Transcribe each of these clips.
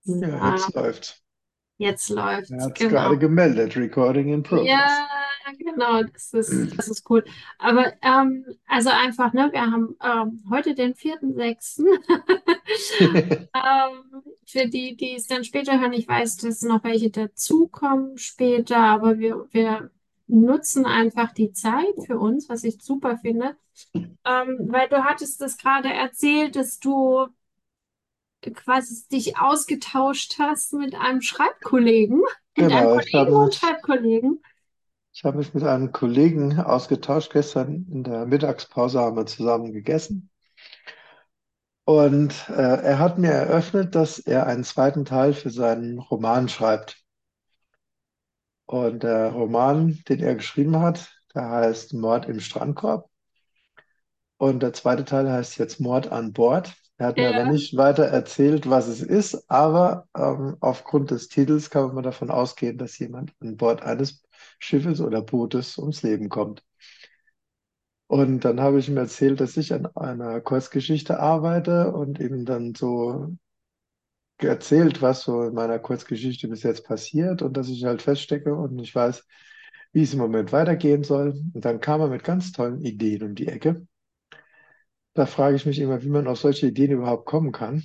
So, Ja, jetzt läuft's. jetzt Er läuft's, hat es genau. gerade gemeldet. Recording in progress. Ja, genau, das ist cool. Aber also einfach, ne, wir haben heute den 4.6. Für die, die es dann später hören, ich weiß, dass noch welche dazukommen später, aber wir nutzen einfach die Zeit für uns, was ich super finde. Weil du hattest das gerade erzählt, dass du quasi dich ausgetauscht hast mit einem Schreibkollegen, mit einem Genau, Kollegen und Schreibkollegen. ich habe mich mit einem Kollegen ausgetauscht. Gestern in der Mittagspause haben wir zusammen gegessen. Und er hat mir eröffnet, dass er einen zweiten Teil für seinen Roman schreibt. Und der Roman, den er geschrieben hat, der heißt Mord im Strandkorb. Und der zweite Teil heißt jetzt Mord an Bord. Er hat mir aber Ja, nicht weiter erzählt, was es ist, aber aufgrund des Titels kann man davon ausgehen, dass jemand an Bord eines Schiffes oder Bootes ums Leben kommt. Und dann habe ich ihm erzählt, dass ich an einer Kurzgeschichte arbeite und ihm dann so erzählt, was so in meiner Kurzgeschichte bis jetzt passiert und dass ich halt feststecke und nicht weiß, wie es im Moment weitergehen soll. Und dann kam er mit ganz tollen Ideen um die Ecke. Da frage ich mich immer, wie man auf solche Ideen überhaupt kommen kann.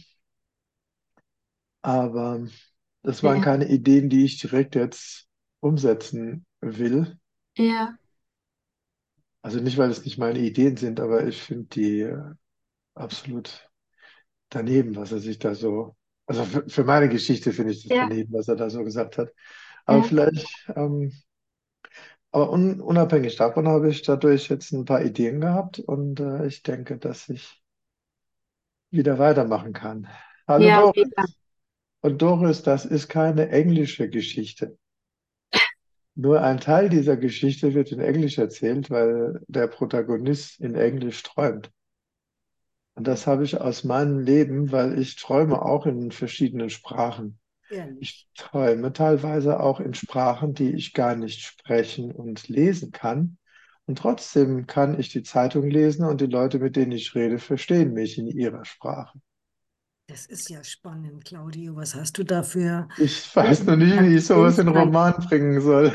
Aber das waren ja, keine Ideen, die ich direkt jetzt umsetzen will. ja, Also nicht, weil es nicht meine Ideen sind, aber ich finde die absolut daneben, was er sich da so, also für meine Geschichte finde ich das ja, daneben, was er da so gesagt hat. Aber ja, vielleicht, aber unabhängig davon habe ich dadurch jetzt ein paar Ideen gehabt und ich denke, dass ich wieder weitermachen kann. Hallo ja, Doris. mega. Und Doris, das ist keine englische Geschichte. Nur ein Teil dieser Geschichte wird in Englisch erzählt, weil der Protagonist in Englisch träumt. Und das habe ich aus meinem Leben, weil ich träume auch in verschiedenen Sprachen. Ich Ehrlich. träume teilweise auch in Sprachen, die ich gar nicht sprechen und lesen kann. Und trotzdem kann ich die Zeitung lesen und die Leute, mit denen ich rede, verstehen mich in ihrer Sprache. Das ist ja spannend, Claudio. Was hast du da für Ich weiß noch nicht, wie ich sowas in einen Fähigkeiten? Roman bringen soll.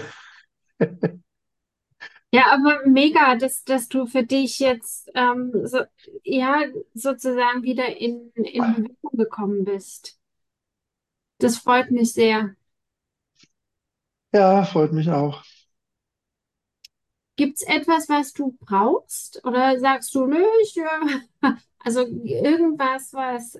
Ja, aber mega, dass du für dich jetzt so, ja, sozusagen wieder in Bewegung gekommen bist. Das freut mich sehr. Ja, freut mich auch. Gibt es etwas, was du brauchst? Oder sagst du, nö, also irgendwas, was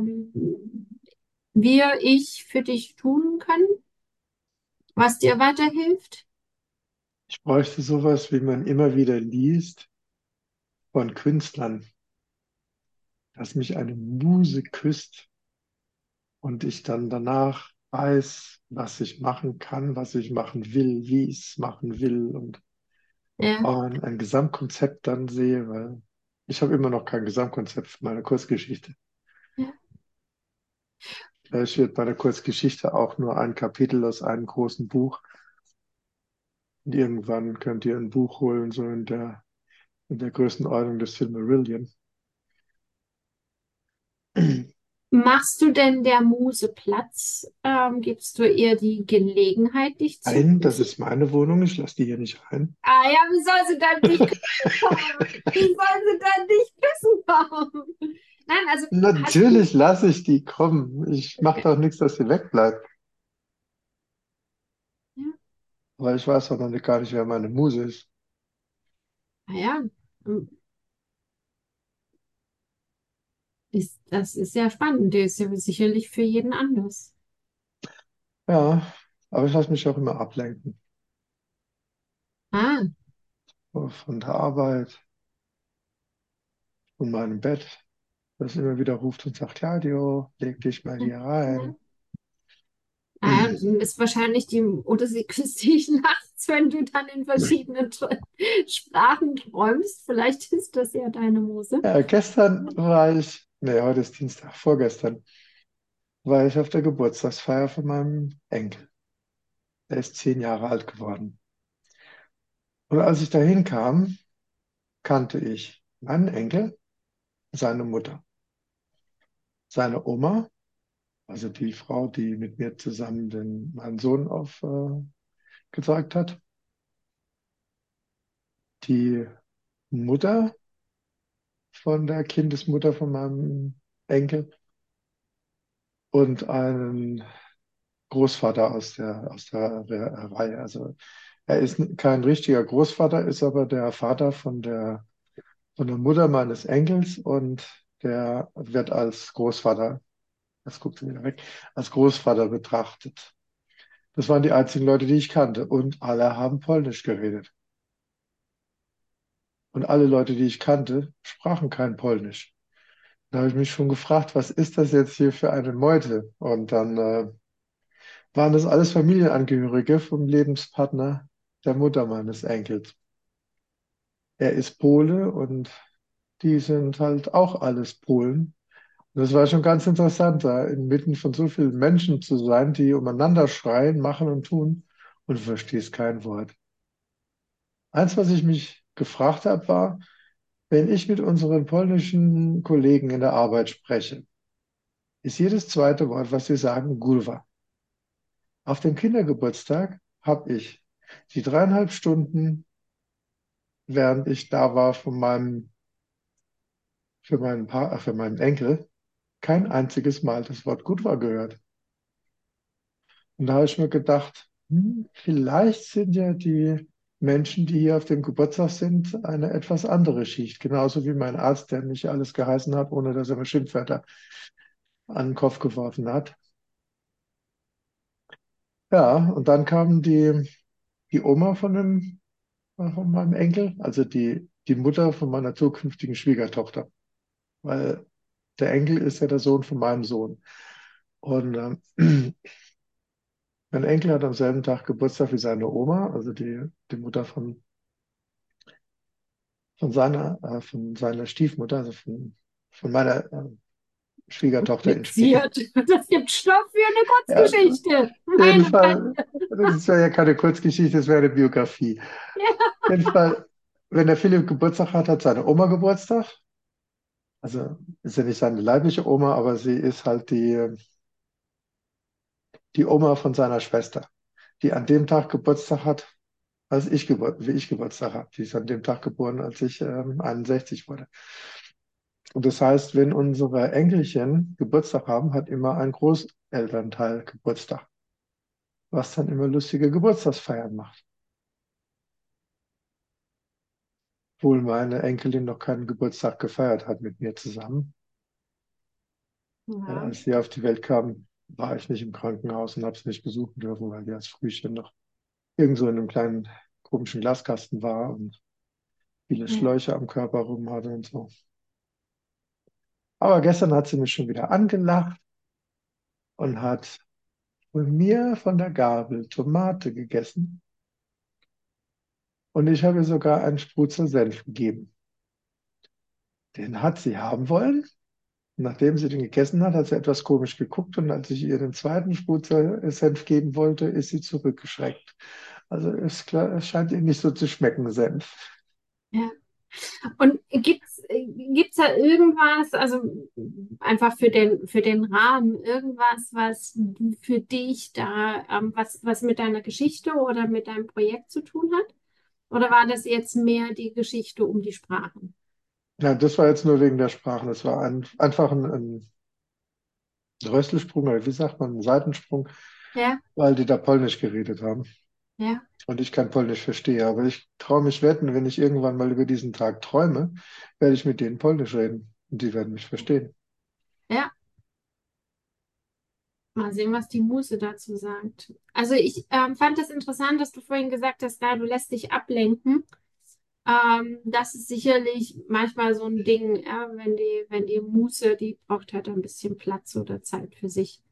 ich für dich tun können, was dir weiterhilft? Ich bräuchte sowas, wie man immer wieder liest von Künstlern, dass mich eine Muse küsst und ich dann danach weiß, was ich machen kann, was ich machen will, wie ich es machen will und Ja, ein Gesamtkonzept dann sehe, weil ich habe immer noch kein Gesamtkonzept für meine Kurzgeschichte. ja, Vielleicht wird meine Kurzgeschichte auch nur ein Kapitel aus einem großen Buch. Und irgendwann könnt ihr ein Buch holen, so in der Größenordnung des Silmarillion. machst du denn der Muse Platz? Gibst du ihr die Gelegenheit, dich zu Nein, das küssen? ist meine Wohnung, ich lasse die hier nicht rein. Ah ja, wie soll sie dann dich küssen kommen? Wie soll sie dann dich küssen kommen? Nein, also hast du. Natürlich lasse ich die kommen. Ich mache Okay. doch nichts, dass sie wegbleibt. Ja, Weil ich weiß doch noch nicht, gar nicht, wer meine Muse ist. naja, das ist ja spannend. Der ist ja sicherlich für jeden anders. Ja, aber ich lasse mich auch immer ablenken. Ah, So von der Arbeit, von meinem Bett, das immer wieder ruft und sagt, Claudio, leg dich mal ja, hier rein. ja. Ah, dann ist wahrscheinlich oder sie küsst dich nachts, wenn du dann in verschiedenen Sprachen träumst. Vielleicht ist das ja deine Muse. Ja, gestern war ich, nee, heute ist Dienstag, vorgestern, war ich auf der Geburtstagsfeier von meinem Enkel. Er ist 10 Jahre alt geworden. Und als ich dahin kam, kannte ich meinen Enkel, seine Mutter, seine Oma also die Frau, die mit mir zusammen meinen Sohn gezeigt hat, die Mutter von der Kindesmutter von meinem Enkel und einen Großvater aus der Reihe. Also er ist kein richtiger Großvater, ist aber der Vater von der Mutter meines Enkels und der wird als Großvater, das guckt sie wieder weg, als Großvater betrachtet. Das waren die einzigen Leute, die ich kannte und alle haben Polnisch geredet. Und alle Leute, die ich kannte, sprachen kein Polnisch. Da habe ich mich schon gefragt, was ist das jetzt hier für eine Meute? Und dann waren das alles Familienangehörige vom Lebenspartner der Mutter meines Enkels. Er ist Pole und die sind halt auch alles Polen. Und das war schon ganz interessant, da inmitten von so vielen Menschen zu sein, die umeinander schreien, machen und tun und du verstehst kein Wort. Eins, was ich mich gefragt habe, war, wenn ich mit unseren polnischen Kollegen in der Arbeit spreche, ist jedes zweite Wort, was sie sagen, Gulwa. Auf dem Kindergeburtstag habe ich die 3,5 Stunden, während ich da war für meinen Enkel, kein einziges Mal das Wort Gulwa gehört. Und da habe ich mir gedacht, vielleicht sind ja die Menschen, die hier auf dem Geburtstag sind, eine etwas andere Schicht. Genauso wie mein Arzt, der mich alles geheißen hat, ohne dass er mir Schimpfwörter an den Kopf geworfen hat. Ja, und dann kam die Oma von meinem Enkel, also die Mutter von meiner zukünftigen Schwiegertochter, weil der Enkel ist ja der Sohn von meinem Sohn. Und mein Enkel hat am selben Tag Geburtstag wie seine Oma, also die Mutter von seiner Stiefmutter, also von meiner Schwiegertochter in später. Kompliziert. Das gibt Stoff für eine Ja, Kurzgeschichte. auf jeden Meine Fall, Weile. das wäre ja keine Kurzgeschichte, das wäre eine Biografie. Auf Ja. jeden Fall, wenn der Philipp Geburtstag hat, hat seine Oma Geburtstag. Also ist ja nicht seine leibliche Oma, aber sie ist halt die Oma von seiner Schwester, die an dem Tag Geburtstag hat, wie ich Geburtstag habe. Die ist an dem Tag geboren, als ich 61 wurde. Und das heißt, wenn unsere Enkelchen Geburtstag haben, hat immer ein Großelternteil Geburtstag, was dann immer lustige Geburtstagsfeiern macht. Obwohl meine Enkelin noch keinen Geburtstag gefeiert hat mit mir zusammen. Weil Ja. als sie auf die Welt kam, war ich nicht im Krankenhaus und habe sie nicht besuchen dürfen, weil die als Frühchen noch irgendwo in einem kleinen komischen Glaskasten war und viele Ja. Schläuche am Körper rum hatte und so. Aber gestern hat sie mich schon wieder angelacht und hat von mir von der Gabel Tomate gegessen und ich habe ihr sogar einen Spruzer Senf gegeben. Den hat sie haben wollen. Nachdem sie den gegessen hat, hat sie etwas komisch geguckt und als ich ihr den zweiten Spruzer Senf geben wollte, ist sie zurückgeschreckt. Also ist klar, es scheint ihr nicht so zu schmecken, Senf. Ja. Und gibt's da irgendwas, also einfach für den Rahmen, irgendwas, was für dich da, was mit deiner Geschichte oder mit deinem Projekt zu tun hat? Oder war das jetzt mehr die Geschichte um die Sprachen? Ja, das war jetzt nur wegen der Sprachen. Das war einfach ein Rösselsprung, oder wie sagt man, ein Seitensprung, Ja, weil die da Polnisch geredet haben ja, und ich kein Polnisch verstehe. Aber ich traue mich wetten, wenn ich irgendwann mal über diesen Tag träume, werde ich mit denen Polnisch reden und die werden mich verstehen. ja. Mal sehen, was die Muse dazu sagt. Also ich fand das interessant, dass du vorhin gesagt hast, da du lässt dich ablenken. Das ist sicherlich manchmal so ein Ding, ja, wenn die Muse, die braucht halt ein bisschen Platz oder Zeit für sich.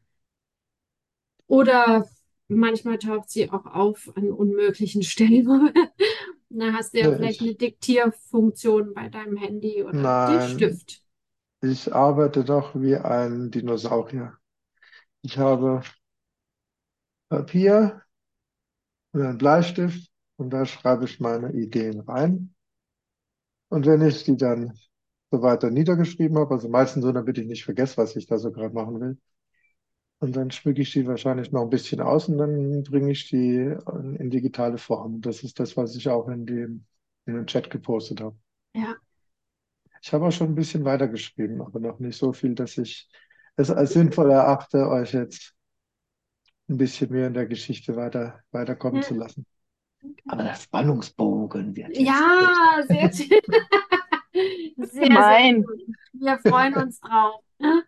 Oder manchmal taucht sie auch auf an unmöglichen Stellen. Da hast du ja Nee, vielleicht eine Diktierfunktion bei deinem Handy oder den nein, Stift. ich arbeite doch wie ein Dinosaurier. Ich habe Papier und einen Bleistift und da schreibe ich meine Ideen rein. Und wenn ich die dann so weiter niedergeschrieben habe, also meistens so, damit ich nicht vergesse, was ich da so gerade machen will, Und dann schmücke ich die wahrscheinlich noch ein bisschen aus und dann bringe ich die in digitale Form. Das ist das, was ich auch in den Chat gepostet habe. Ja. Ich habe auch schon ein bisschen weitergeschrieben, aber noch nicht so viel, dass ich es als sinnvoll erachte, euch jetzt ein bisschen mehr in der Geschichte weiterkommen zu Ja, lassen. Aber der Spannungsbogen wird jetzt größer. ja, sehr schön. Sehr, sehr Gemein. gut. Wir freuen uns drauf.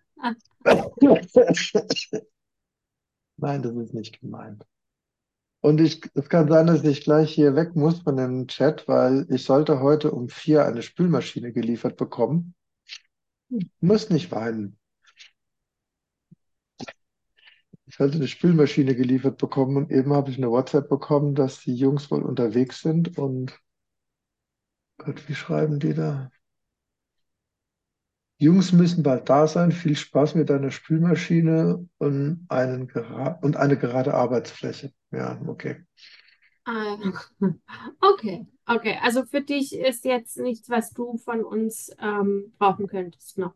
Nein, das ist nicht gemeint. Und es kann sein, dass ich gleich hier weg muss von dem Chat, weil ich sollte heute um 4 eine Spülmaschine geliefert bekommen. Muss nicht weinen. Ich sollte eine Spülmaschine geliefert bekommen und eben habe ich eine WhatsApp bekommen, dass die Jungs wohl unterwegs sind und Gott, wie schreiben die da? Jungs müssen bald da sein. Viel Spaß mit deiner Spülmaschine und eine gerade Arbeitsfläche. Ja, okay. Ah, okay, okay. Also für dich ist jetzt nichts, was du von uns brauchen könntest, noch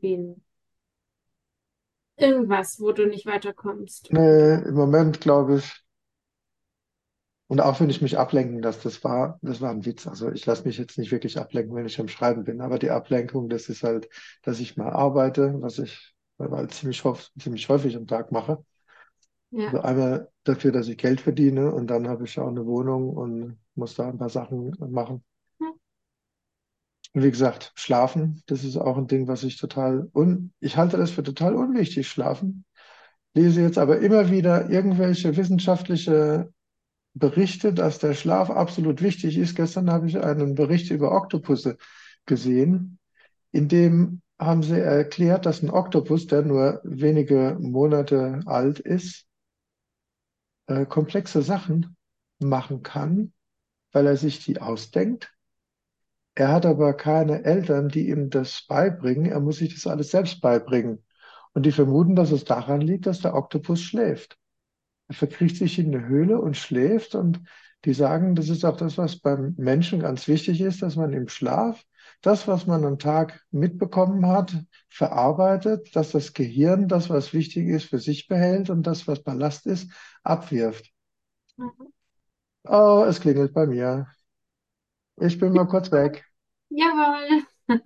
irgendwas, wo du nicht weiterkommst, Nee, oder? im Moment glaube ich, und auch wenn ich mich ablenken lasse, das war ein Witz. Also ich lasse mich jetzt nicht wirklich ablenken, wenn ich am Schreiben bin. Aber die Ablenkung, das ist halt, dass ich mal arbeite, was ich halt ziemlich häufig am Tag mache. Ja. Also einmal dafür, dass ich Geld verdiene und dann habe ich auch eine Wohnung und muss da ein paar Sachen machen. Und wie gesagt, schlafen, das ist auch ein Ding, was ich halte das für total unwichtig, schlafen. Lese jetzt aber immer wieder irgendwelche wissenschaftliche Berichte, dass der Schlaf absolut wichtig ist. Gestern habe ich einen Bericht über Oktopusse gesehen, in dem haben sie erklärt, dass ein Oktopus, der nur wenige Monate alt ist, komplexe Sachen machen kann, weil er sich die ausdenkt. Er hat aber keine Eltern, die ihm das beibringen. Er muss sich das alles selbst beibringen. Und die vermuten, dass es daran liegt, dass der Oktopus schläft. Er verkriecht sich in eine Höhle und schläft. Und die sagen, das ist auch das, was beim Menschen ganz wichtig ist, dass man im Schlaf das, was man am Tag mitbekommen hat, verarbeitet, dass das Gehirn das, was wichtig ist, für sich behält und das, was Ballast ist, abwirft. Mhm. Oh, es klingelt bei mir. Ich bin mal kurz weg. Jawohl.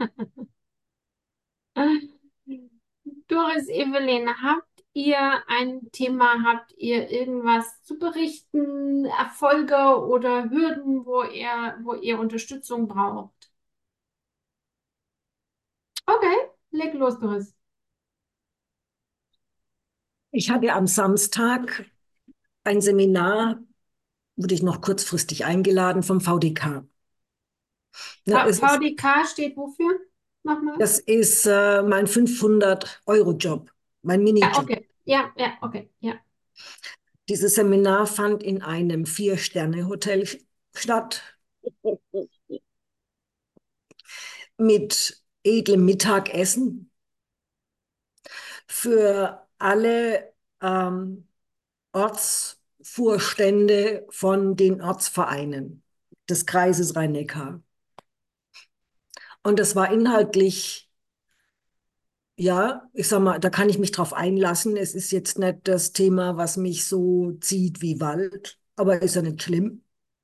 Doris, Evelyn, habt ihr ein Thema, habt ihr irgendwas zu berichten, Erfolge oder Hürden, wo ihr Unterstützung braucht? Okay, leg los, Doris. Ich hatte am Samstag ein Seminar, wurde ich noch kurzfristig eingeladen vom VDK. Ne, VDK steht wofür? Nochmal? das ist mein 500-Euro-Job, mein Ja, Minijob. okay. Ja, ja, okay. Ja. Dieses Seminar fand in einem Vier-Sterne-Hotel statt mit edlem Mittagessen für alle Ortsvorstände von den Ortsvereinen des Kreises Rhein-Neckar. Und das war inhaltlich, ja, ich sag mal, da kann ich mich drauf einlassen. Es ist jetzt nicht das Thema, was mich so zieht wie Wald, aber ist ja nicht schlimm.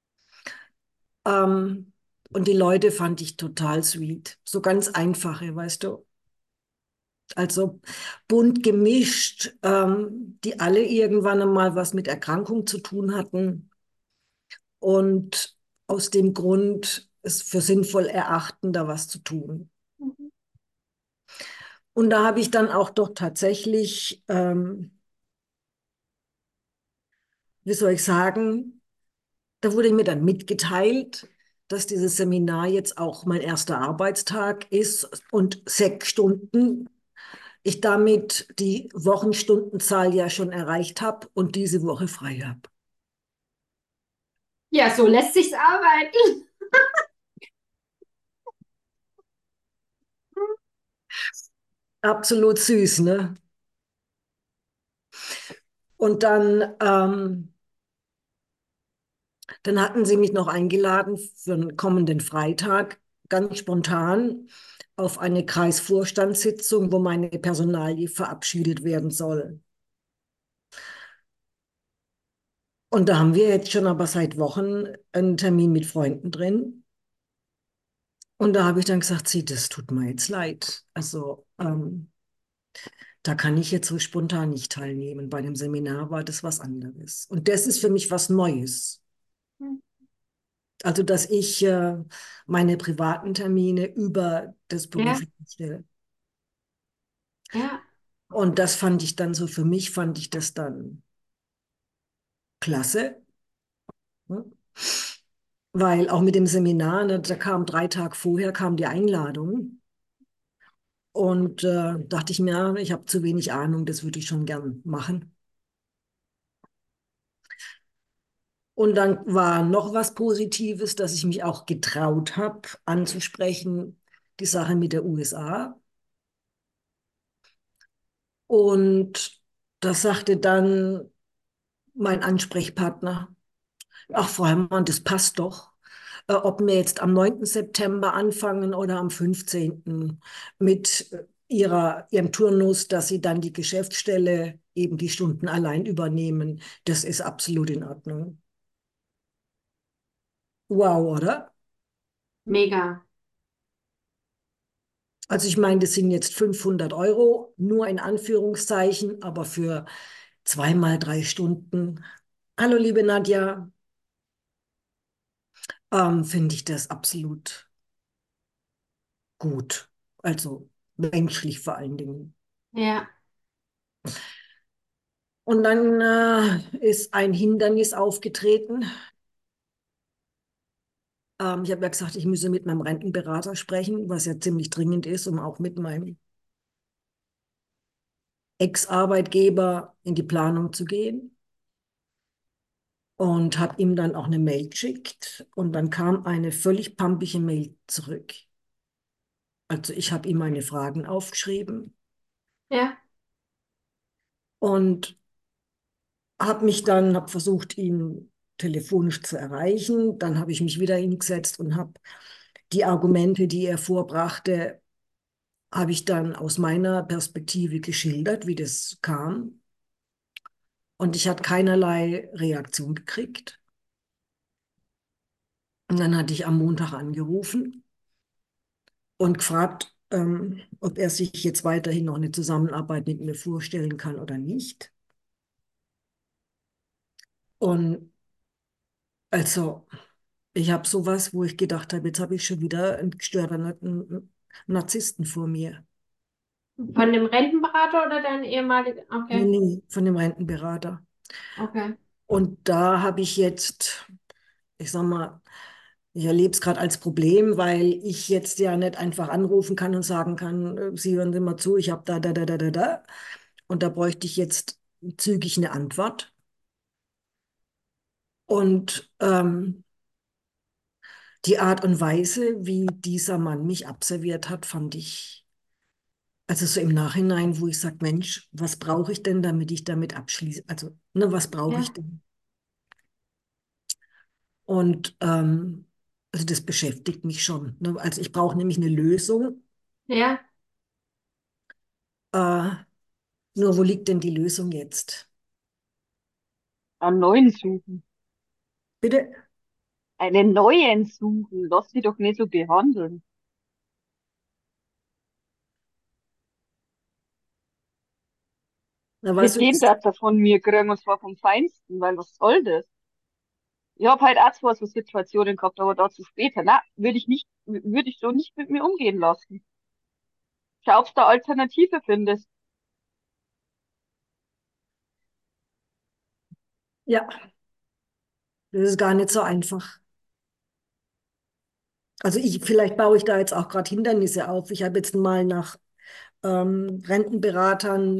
Ähm, und die Leute fand ich total sweet. So ganz einfache, weißt du. Also bunt gemischt, die alle irgendwann einmal was mit Erkrankung zu tun hatten und aus dem Grund es für sinnvoll erachten, da was zu tun. Mhm. Und da habe ich dann auch doch tatsächlich, wie soll ich sagen, da wurde mir dann mitgeteilt, dass dieses Seminar jetzt auch mein erster Arbeitstag ist und 6 Stunden ich damit die Wochenstundenzahl ja schon erreicht habe und diese Woche frei habe. Ja, so lässt sich's arbeiten. Absolut süß, ne? Und dann hatten sie mich noch eingeladen für den kommenden Freitag, ganz spontan, auf eine Kreisvorstandssitzung, wo meine Personalie verabschiedet werden soll. Und da haben wir jetzt schon aber seit Wochen einen Termin mit Freunden drin. Und da habe ich dann gesagt, sie, das tut mir jetzt leid. Also da kann ich jetzt so spontan nicht teilnehmen. Bei dem Seminar war das was anderes. Und das ist für mich was Neues. Also, dass ich meine privaten Termine über das Ja, Berufliche stelle. ja, Und das fand ich dann so, für mich fand ich das dann klasse. Ne? Weil auch mit dem Seminar, ne, da kam 3 Tage vorher, kam die Einladung. Und dachte ich mir, ja, ich habe zu wenig Ahnung, das würde ich schon gern machen. Und dann war noch was Positives, dass ich mich auch getraut habe, anzusprechen, die Sache mit der USA. Und das sagte dann mein Ansprechpartner, ach, Frau Herrmann, das passt doch. Ob wir jetzt am 9. September anfangen oder am 15. mit ihrem Turnus, dass Sie dann die Geschäftsstelle eben die Stunden allein übernehmen, das ist absolut in Ordnung. Wow, oder? mega. Also ich meine, das sind jetzt 500 € nur in Anführungszeichen, aber für 2 mal 3 Stunden. Hallo, liebe Nadja, finde ich das absolut gut. Also menschlich vor allen Dingen. Ja, Und dann ist ein Hindernis aufgetreten. Ich habe ja gesagt, ich müsse mit meinem Rentenberater sprechen, was ja ziemlich dringend ist, um auch mit meinem Ex-Arbeitgeber in die Planung zu gehen. Und habe ihm dann auch eine Mail geschickt. Und dann kam eine völlig pampige Mail zurück. Also ich habe ihm meine Fragen aufgeschrieben ja, und habe versucht, ihn telefonisch zu erreichen. Dann habe ich mich wieder hingesetzt und habe die Argumente, die er vorbrachte, habe ich dann aus meiner Perspektive geschildert, wie das kam. Und ich hatte keinerlei Reaktion gekriegt. Und dann hatte ich am Montag angerufen und gefragt, ob er sich jetzt weiterhin noch eine Zusammenarbeit mit mir vorstellen kann oder nicht. Und also, ich habe sowas, wo ich gedacht habe, jetzt habe ich schon wieder einen gestörten Narzissten vor mir. von dem Rentenberater oder dein ehemaliger? Nee, Okay, nee, von dem Rentenberater. okay. Und da habe ich jetzt, ich sag mal, ich erlebe es gerade als Problem, weil ich jetzt ja nicht einfach anrufen kann und sagen kann, Sie hören Sie mal zu, ich habe da. Und da bräuchte ich jetzt zügig eine Antwort. Und die Art und Weise, wie dieser Mann mich abserviert hat, fand ich, also so im Nachhinein, wo ich sage, Mensch, was brauche ich denn, damit ich damit abschließe? Also, ne, was brauche ich Ja, denn? Und also das beschäftigt mich schon. Ne? Also ich brauche nämlich eine Lösung. ja. Äh, nur wo liegt denn die Lösung jetzt? Einen neuen suchen. Bitte? Einen neuen suchen. Lass sie doch nicht so behandeln. Na, weißt Mit du, dem darf er von mir kriegen, und zwar vom Feinsten, weil was soll das? Ich habe halt auch zwar so Situationen gehabt, aber dazu später. Na, würde ich so nicht mit mir umgehen lassen. Schau, ob du da Alternative findest. ja, das ist gar nicht so einfach. Also vielleicht baue ich da jetzt auch gerade Hindernisse auf. Ich habe jetzt mal nach Rentenberatern,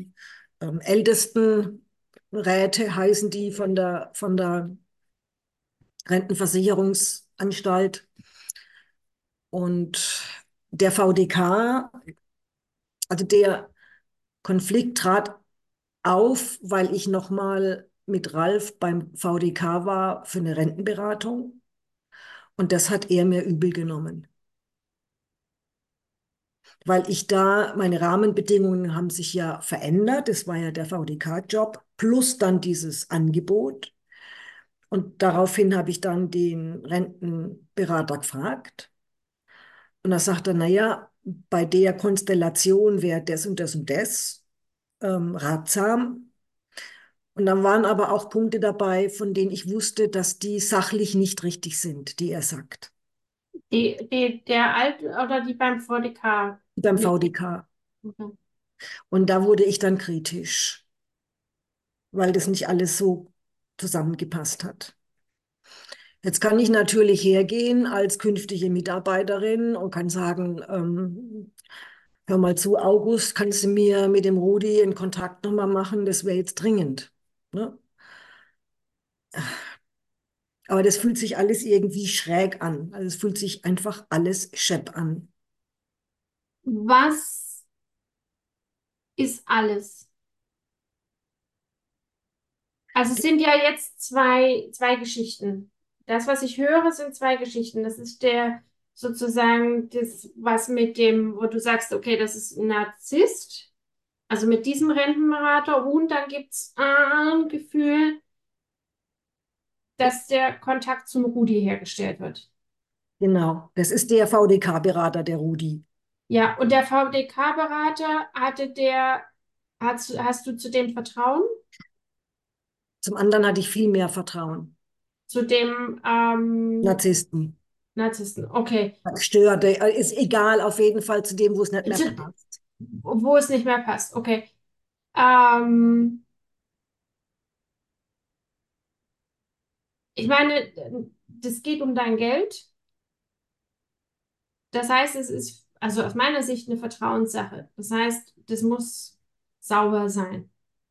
Ältestenräte heißen die von der Rentenversicherungsanstalt. Und der VDK, also der Konflikt trat auf, weil ich nochmal mit Ralf beim VDK war für eine Rentenberatung. Und das hat er mir übel genommen. weil ich da, meine Rahmenbedingungen haben sich ja verändert. Das war ja der VDK-Job plus dann dieses Angebot. Und daraufhin habe ich dann den Rentenberater gefragt. Und da sagt er, naja, bei der Konstellation wäre das und das und das ratsam. Und dann waren aber auch Punkte dabei, von denen ich wusste, dass die sachlich nicht richtig sind, die er sagt, Der Alt oder die beim VDK? beim Nee. VDK. Okay. Und da wurde ich dann kritisch, weil das nicht alles so zusammengepasst hat. Jetzt kann ich natürlich hergehen als künftige Mitarbeiterin und kann sagen, hör mal zu, August, kannst du mir mit dem Rudi in Kontakt nochmal machen? Das wäre jetzt dringend. Ne? Aber das fühlt sich alles irgendwie schräg an. Also es fühlt sich einfach alles schepp an. Was ist alles? Also es sind ja jetzt zwei Geschichten. Das, was ich höre, sind zwei Geschichten. Das ist der sozusagen das, was mit dem, wo du sagst, okay, das ist ein Narzisst, also mit diesem Rentenberater. Und dann gibt es ein Gefühl, dass der Kontakt zum Rudi hergestellt wird. Genau, das ist der VDK-Berater, der Rudi. Ja, und der VDK-Berater hast du zu dem Vertrauen? Zum anderen hatte ich viel mehr Vertrauen. Zu dem Narzissten, Narzissten, okay. Störte, ist egal, auf jeden Fall zu dem, wo es nicht mehr Zu, passt. wo es nicht mehr passt, okay. Ähm, Ich meine, das geht um dein Geld. Das heißt, es ist also aus meiner Sicht eine Vertrauenssache. Das heißt, das muss sauber sein.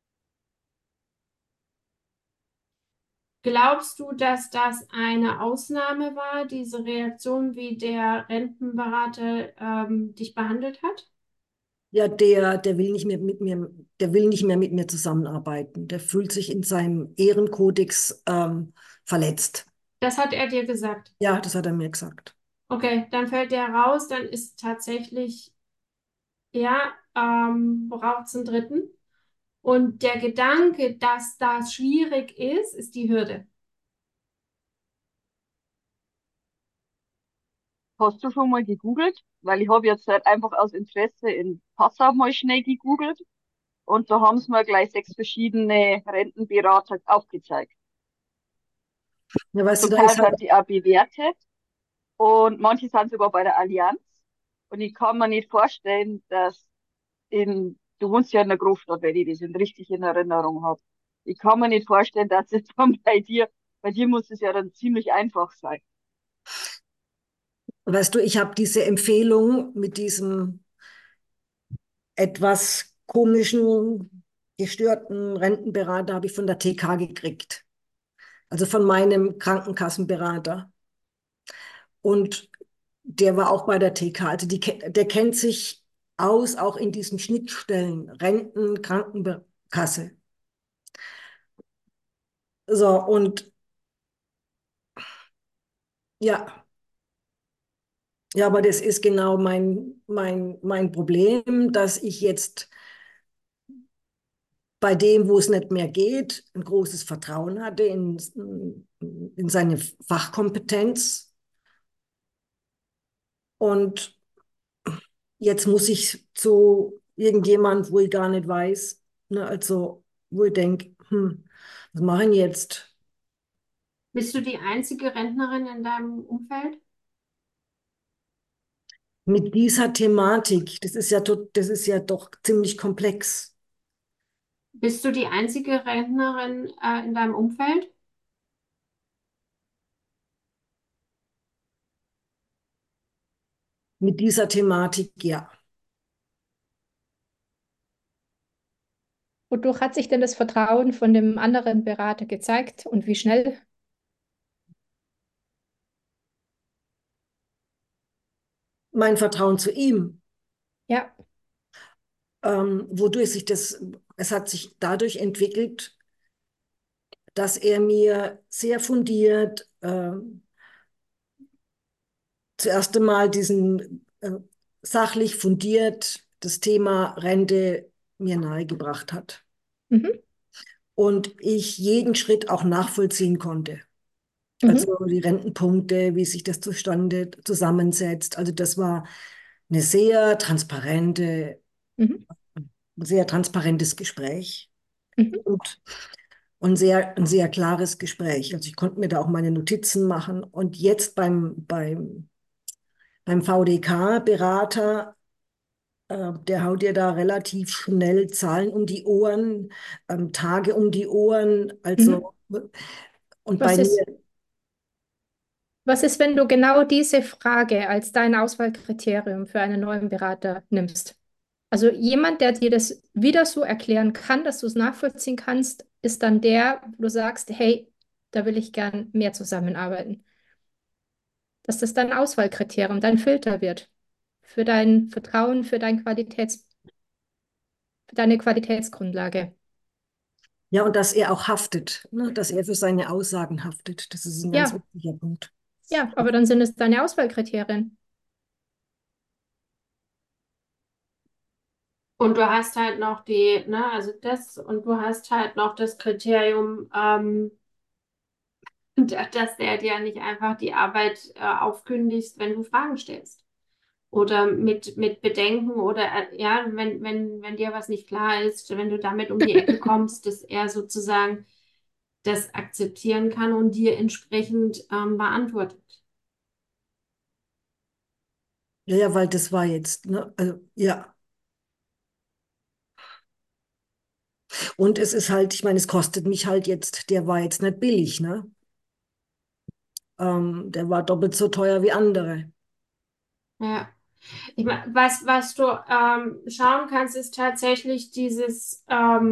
Glaubst du, dass das eine Ausnahme war, diese Reaktion, wie der Rentenberater dich behandelt hat? Ja, der will nicht mehr mit mir, der will nicht mehr mit mir zusammenarbeiten. Der fühlt sich in seinem Ehrenkodex verletzt. Das hat er dir gesagt. Ja, das hat er mir gesagt. Okay, dann fällt der raus, dann ist tatsächlich, ja, braucht es einen Dritten. Und der Gedanke, dass das schwierig ist die Hürde. Hast du schon mal gegoogelt? Weil ich habe jetzt halt einfach aus Interesse in Passau mal schnell gegoogelt und da haben sie mir gleich 6 verschiedene Rentenberater aufgezeigt. Ja, weißt du, Zum da ist Teil halt, hat die auch bewertet und manche sind sogar bei der Allianz. Und ich kann mir nicht vorstellen, dass du wohnst ja in der Großstadt, wenn ich das richtig in Erinnerung habe. Ich kann mir nicht vorstellen, dass es dann bei dir muss es ja dann ziemlich einfach sein. weißt du, ich habe diese Empfehlung mit diesem etwas komischen, gestörten Rentenberater habe ich von der TK gekriegt. Also von meinem Krankenkassenberater. Und der war auch bei der TK. Also der kennt sich aus, auch in diesen Schnittstellen, Renten, Krankenkasse. So, und ja, ja, aber das ist genau mein Problem, dass ich jetzt bei dem, wo es nicht mehr geht, ein großes Vertrauen hatte in seine Fachkompetenz. Und jetzt muss ich zu irgendjemand, wo ich gar nicht weiß, ne, also wo ich denke, was mache ich denn jetzt? Bist du die einzige Rentnerin in deinem Umfeld? Mit dieser Thematik, das ist ja doch ziemlich komplex. Bist du die einzige Rentnerin in deinem Umfeld? Mit dieser Thematik, ja. Wodurch hat sich denn das Vertrauen von dem anderen Berater gezeigt und wie schnell? Mein Vertrauen zu ihm, Ja, wodurch es hat sich dadurch entwickelt, dass er mir sehr fundiert zuerst einmal diesen sachlich fundiert das Thema Rente mir nahegebracht hat Mhm. und ich jeden Schritt auch nachvollziehen konnte. Mhm. Also die Rentenpunkte, wie sich das zustande zusammensetzt. Also das war eine Mhm. sehr transparentes Gespräch Mhm. und, ein sehr klares Gespräch. Also ich konnte mir da auch meine Notizen machen. Und jetzt beim VDK-Berater, der haut dir da relativ schnell Zahlen um die Ohren, Tage um die Ohren. Mhm. Also, und Was bei mir, ist, was ist, wenn du genau diese Frage als dein Auswahlkriterium für einen neuen Berater nimmst? Also jemand, der dir das wieder so erklären kann, dass du es nachvollziehen kannst, ist dann der, wo du sagst, hey, da will ich gern mehr zusammenarbeiten. Dass das dein Auswahlkriterium, dein Filter wird für dein Vertrauen, für deine Qualitätsgrundlage. ja, und dass er auch haftet, ne? Dass er für seine Aussagen haftet. Das ist ein ganz Ja, wichtiger Punkt. ja, aber dann sind es deine Auswahlkriterien. Und du hast halt noch also das, und du hast halt noch das Kriterium, dass der dir nicht einfach die Arbeit aufkündigst, wenn du Fragen stellst. Oder mit Bedenken oder ja, wenn dir was nicht klar ist, wenn du damit um die Ecke kommst, dass er sozusagen das akzeptieren kann und dir entsprechend beantwortet. Ja, ja, weil das war jetzt, ne? Also, ja. Und es ist halt, ich meine, es kostet mich halt jetzt, der war jetzt nicht billig, ne? Der war doppelt so teuer wie andere. Ja. Ich mein, was du schauen kannst, ist tatsächlich dieses,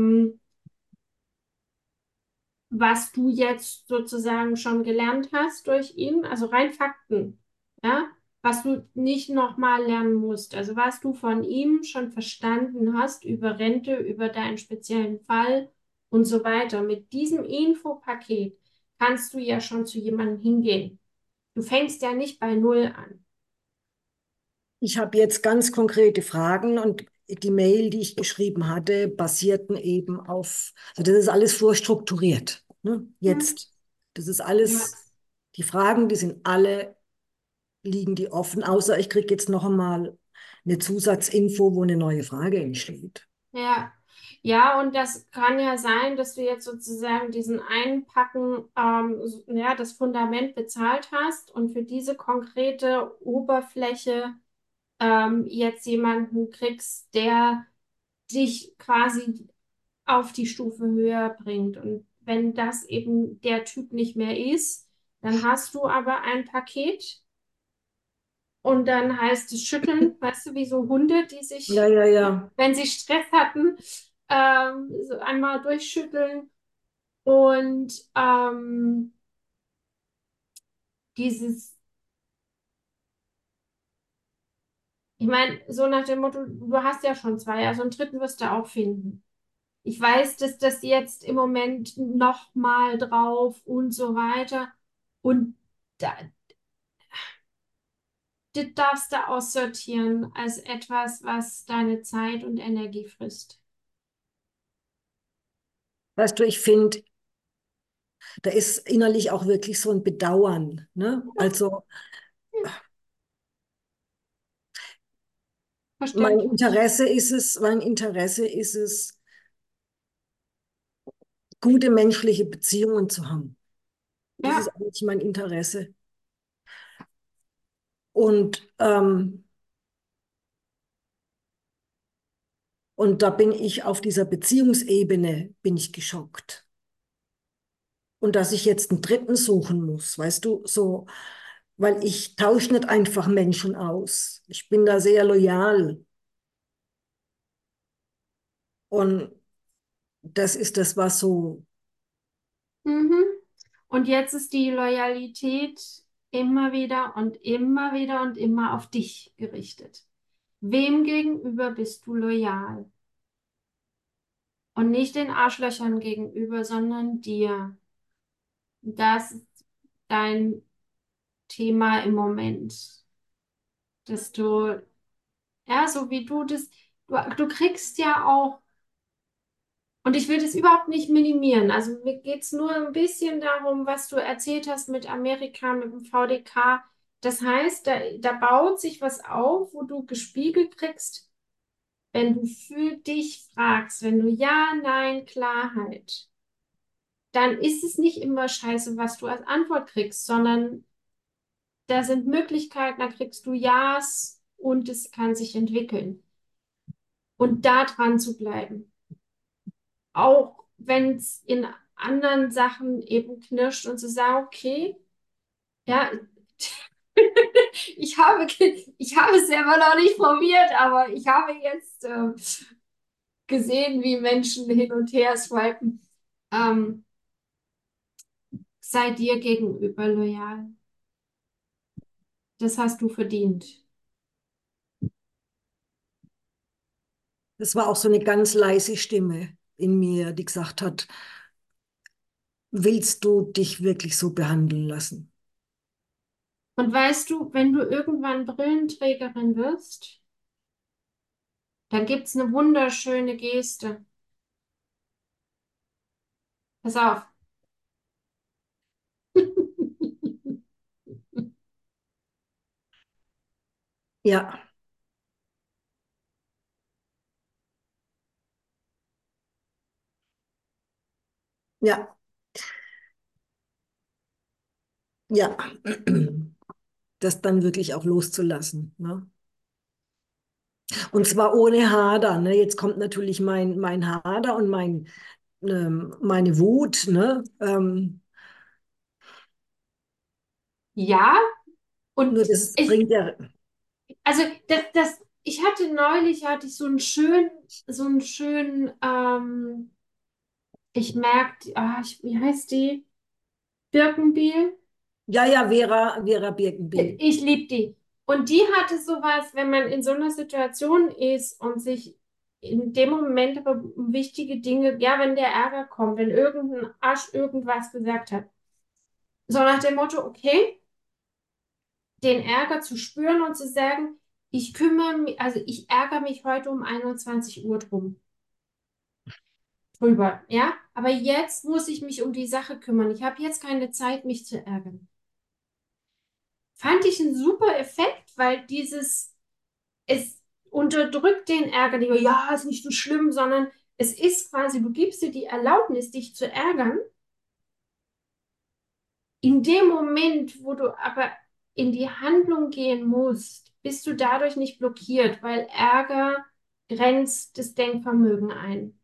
was du jetzt sozusagen schon gelernt hast durch ihn, also rein Fakten, ja, was du nicht nochmal lernen musst, also was du von ihm schon verstanden hast über Rente, über deinen speziellen Fall und so weiter. Mit diesem Infopaket kannst du ja schon zu jemandem hingehen. Du fängst ja nicht bei Null an. Ich habe jetzt ganz konkrete Fragen und die Mail, die ich geschrieben hatte, basierten eben auf, also das ist alles vorstrukturiert, ne? Hm. Jetzt, das ist Ja. alles, die Fragen, die sind alle, liegen die offen, außer ich kriege jetzt noch einmal eine Zusatzinfo, wo eine neue Frage entsteht. Ja, ja, und das kann ja sein, dass du jetzt sozusagen diesen Einpacken, ja, das Fundament bezahlt hast und für diese konkrete Oberfläche jetzt jemanden kriegst, der dich quasi auf die Stufe höher bringt. Und wenn das eben der Typ nicht mehr ist, dann hast du aber ein Paket und dann heißt es schütteln, weißt du, wie so Hunde, die Ja, sich, ja, ja. wenn sie Stress hatten, so einmal durchschütteln und dieses, ich meine, so nach dem Motto, du hast ja schon zwei, also einen dritten wirst du auch finden. Ich weiß, dass das jetzt im Moment noch mal drauf und so weiter und da, das darfst du aussortieren als etwas, was deine Zeit und Energie frisst. Weißt du, ich finde, da ist innerlich auch wirklich so ein Bedauern, ne? Also Verständlich. mein Interesse ist es, gute menschliche Beziehungen zu haben. Das ist Ja. eigentlich mein Interesse. Und, und da bin ich auf dieser Beziehungsebene, bin ich geschockt. Und dass ich jetzt einen Dritten suchen muss, weißt du, so, weil ich tausche nicht einfach Menschen aus. Ich bin da sehr loyal. Und das ist das, was so, Mhm. Und jetzt ist die Loyalität immer wieder und immer wieder und immer auf dich gerichtet. Wem gegenüber bist du loyal? Und nicht den Arschlöchern gegenüber, sondern dir. Das ist dein Thema im Moment, dass du Ja, so wie du kriegst ja auch, und ich will das überhaupt nicht minimieren. Also mir geht es nur ein bisschen darum, was du erzählt hast mit Amerika, mit dem VDK. Das heißt, da baut sich was auf, wo du gespiegelt kriegst, wenn du für dich fragst, wenn du Ja, Nein, Klarheit, dann ist es nicht immer scheiße, was du als Antwort kriegst, sondern da sind Möglichkeiten, da kriegst du Ja's und es kann sich entwickeln. Und da dran zu bleiben. Auch wenn es in anderen Sachen eben knirscht und zu sagen, okay, ja, ich habe es selber noch nicht probiert, aber ich habe jetzt gesehen, wie Menschen hin und her swipen. Ähm, sei dir gegenüber loyal. Das hast du verdient. Das war auch so eine ganz leise Stimme in mir, die gesagt hat, willst du dich wirklich so behandeln lassen? Und weißt du, wenn du irgendwann Brillenträgerin wirst, dann gibt es eine wunderschöne Geste. Pass auf. Ja, ja, ja. Das dann wirklich auch loszulassen. Ne? Und zwar ohne Hader. Ne? Jetzt kommt natürlich mein Hader und meine Wut. Ne? Ja, und Nur das ich, bringt ja, also hatte ich so einen schönen, ich merke, wie heißt die? Birkenbiel? ja, ja, Vera Birkenbiel. Ich liebe die. Und die hatte sowas, wenn man in so einer Situation ist und sich in dem Moment aber um wichtige Dinge, ja, wenn der Ärger kommt, wenn irgendein Arsch irgendwas gesagt hat, so nach dem Motto, okay, den Ärger zu spüren und zu sagen, also ich ärgere mich heute um 21 Uhr drüber, ja, aber jetzt muss ich mich um die Sache kümmern. Ich habe jetzt keine Zeit, mich zu ärgern. Fand ich einen super Effekt, weil es unterdrückt den Ärger, die, ja, ist nicht so schlimm, sondern es ist quasi, du gibst dir die Erlaubnis, dich zu ärgern. In dem Moment, wo du aber in die Handlung gehen musst, bist du dadurch nicht blockiert, weil Ärger grenzt das Denkvermögen ein.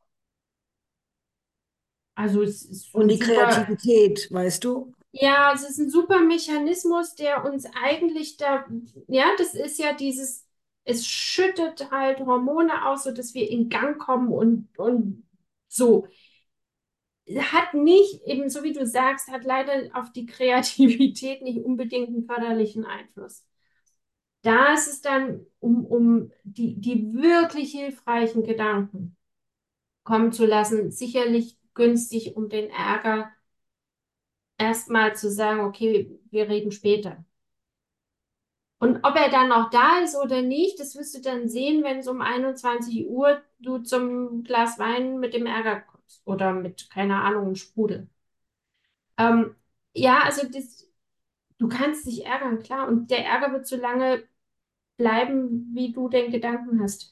Also es ist Und ein die super, Kreativität, weißt du? ja, es ist ein super Mechanismus, der uns eigentlich ja, das ist ja es schüttet halt Hormone aus, sodass wir in Gang kommen und so. Hat nicht, eben so wie du sagst, hat leider auf die Kreativität nicht unbedingt einen förderlichen Einfluss. Da ist es dann, um die wirklich hilfreichen Gedanken kommen zu lassen, sicherlich günstig, um den Ärger erstmal zu sagen, okay, wir reden später. Und ob er dann noch da ist oder nicht, das wirst du dann sehen, wenn es um 21 Uhr du zum Glas Wein mit dem Ärger kommst oder mit, keine Ahnung, einem Sprudel. Ähm, ja, also du kannst dich ärgern, klar. Und der Ärger wird so lange bleiben, wie du den Gedanken hast.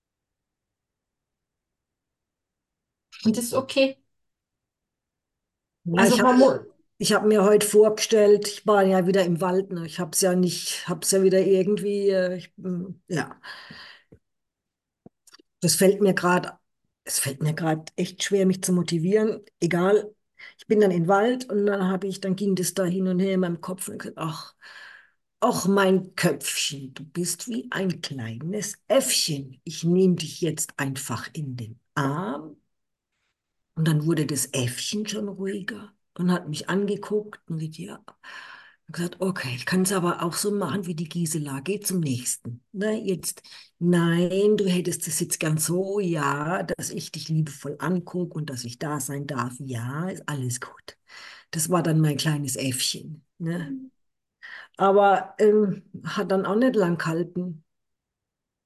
Und das ist okay. Ja, Also Hormon. ich hab mir heute vorgestellt, ich war ja wieder im Wald, ne? Ich hab's ja nicht, hab's ja wieder irgendwie, ja, das fällt mir gerade, es fällt mir gerade echt schwer, mich zu motivieren. Egal, ich bin dann im Wald und dann ging das da hin und her in meinem Kopf und ich gesagt, ach, mein Köpfchen, du bist wie ein kleines Äffchen. Ich nehme dich jetzt einfach in den Arm. Und dann wurde das Äffchen schon ruhiger und hat mich angeguckt und gesagt, okay, ich kann es aber auch so machen wie die Gisela. Geh zum nächsten. Na, jetzt, nein, du hättest es jetzt gern so, ja, dass ich dich liebevoll angucke und dass ich da sein darf. Ja, ist alles gut. Das war dann mein kleines Äffchen. Ne? Aber hat dann auch nicht lang gehalten.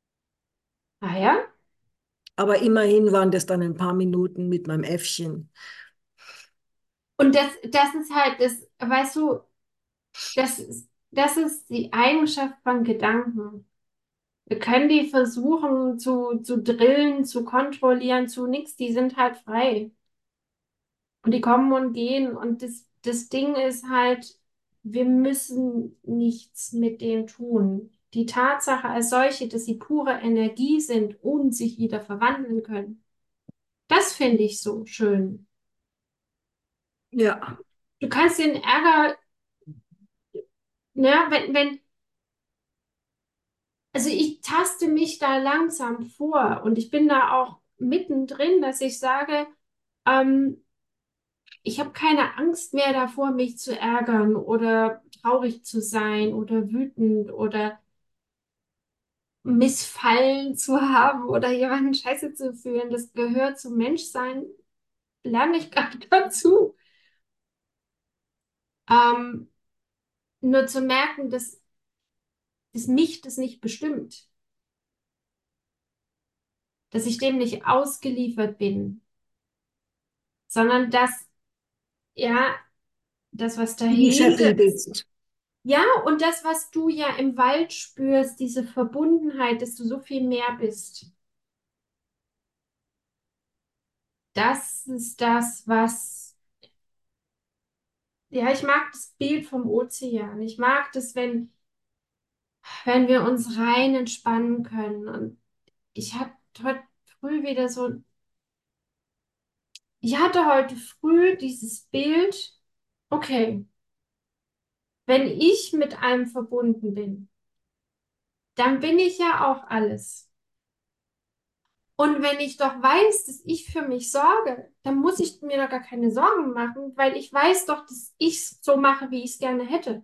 Ah ja? Aber immerhin waren das dann ein paar Minuten mit meinem Äffchen. Und das ist halt das, weißt du, das ist die Eigenschaft von Gedanken. Wir können die versuchen zu drillen, zu kontrollieren, zu nix, die sind halt frei. Und die kommen und gehen. Und das Ding ist halt, wir müssen nichts mit denen tun. Die Tatsache als solche, dass sie pure Energie sind und sich wieder verwandeln können, das finde ich so schön. Ja, Du kannst den Ärger, ne, also ich taste mich da langsam vor und ich bin da auch mittendrin, dass ich sage, ähm, ich habe keine Angst mehr davor, mich zu ärgern oder traurig zu sein oder wütend oder missfallen zu haben oder jemanden scheiße zu fühlen. Das gehört zum Menschsein, lerne ich gerade dazu. Ähm, nur zu merken, dass mich das nicht bestimmt, dass ich dem nicht ausgeliefert bin, sondern dass, ja, das, was du die dahinter, Chefin bist. ja, und das, was du ja im Wald spürst, diese Verbundenheit, dass du so viel mehr bist. Das ist das, was, ja, ich mag das Bild vom Ozean. Ich mag das, wenn wir uns rein entspannen können. Und ich hatte heute früh wieder so, ich hatte heute früh dieses Bild, okay, wenn ich mit allem verbunden bin, dann bin ich ja auch alles. Und wenn ich doch weiß, dass ich für mich sorge, dann muss ich mir doch gar keine Sorgen machen, weil ich weiß doch, dass ich es so mache, wie ich es gerne hätte.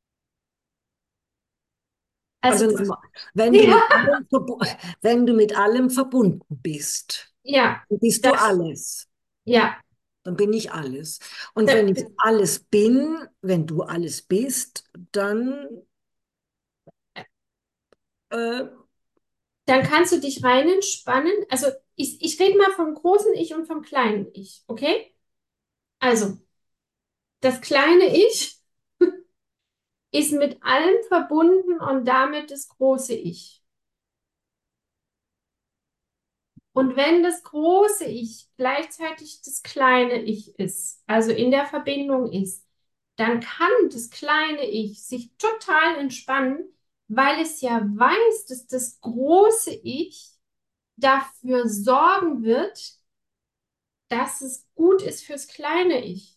Also, Also nochmal, wenn du mit ja, allem, wenn du mit allem verbunden bist, ja, dann bist du das, alles. ja, Dann bin ich alles. Und da, wenn ich alles bin, wenn du alles bist, dann äh, dann kannst du dich rein entspannen. Also, ich rede mal vom großen Ich und vom kleinen Ich, okay? Also, das kleine Ich ist mit allem verbunden und damit das große Ich. Und wenn das große Ich gleichzeitig das kleine Ich ist, also in der Verbindung ist, dann kann das kleine Ich sich total entspannen, weil es ja weiß, dass das große Ich dafür sorgen wird, dass es gut ist fürs kleine Ich.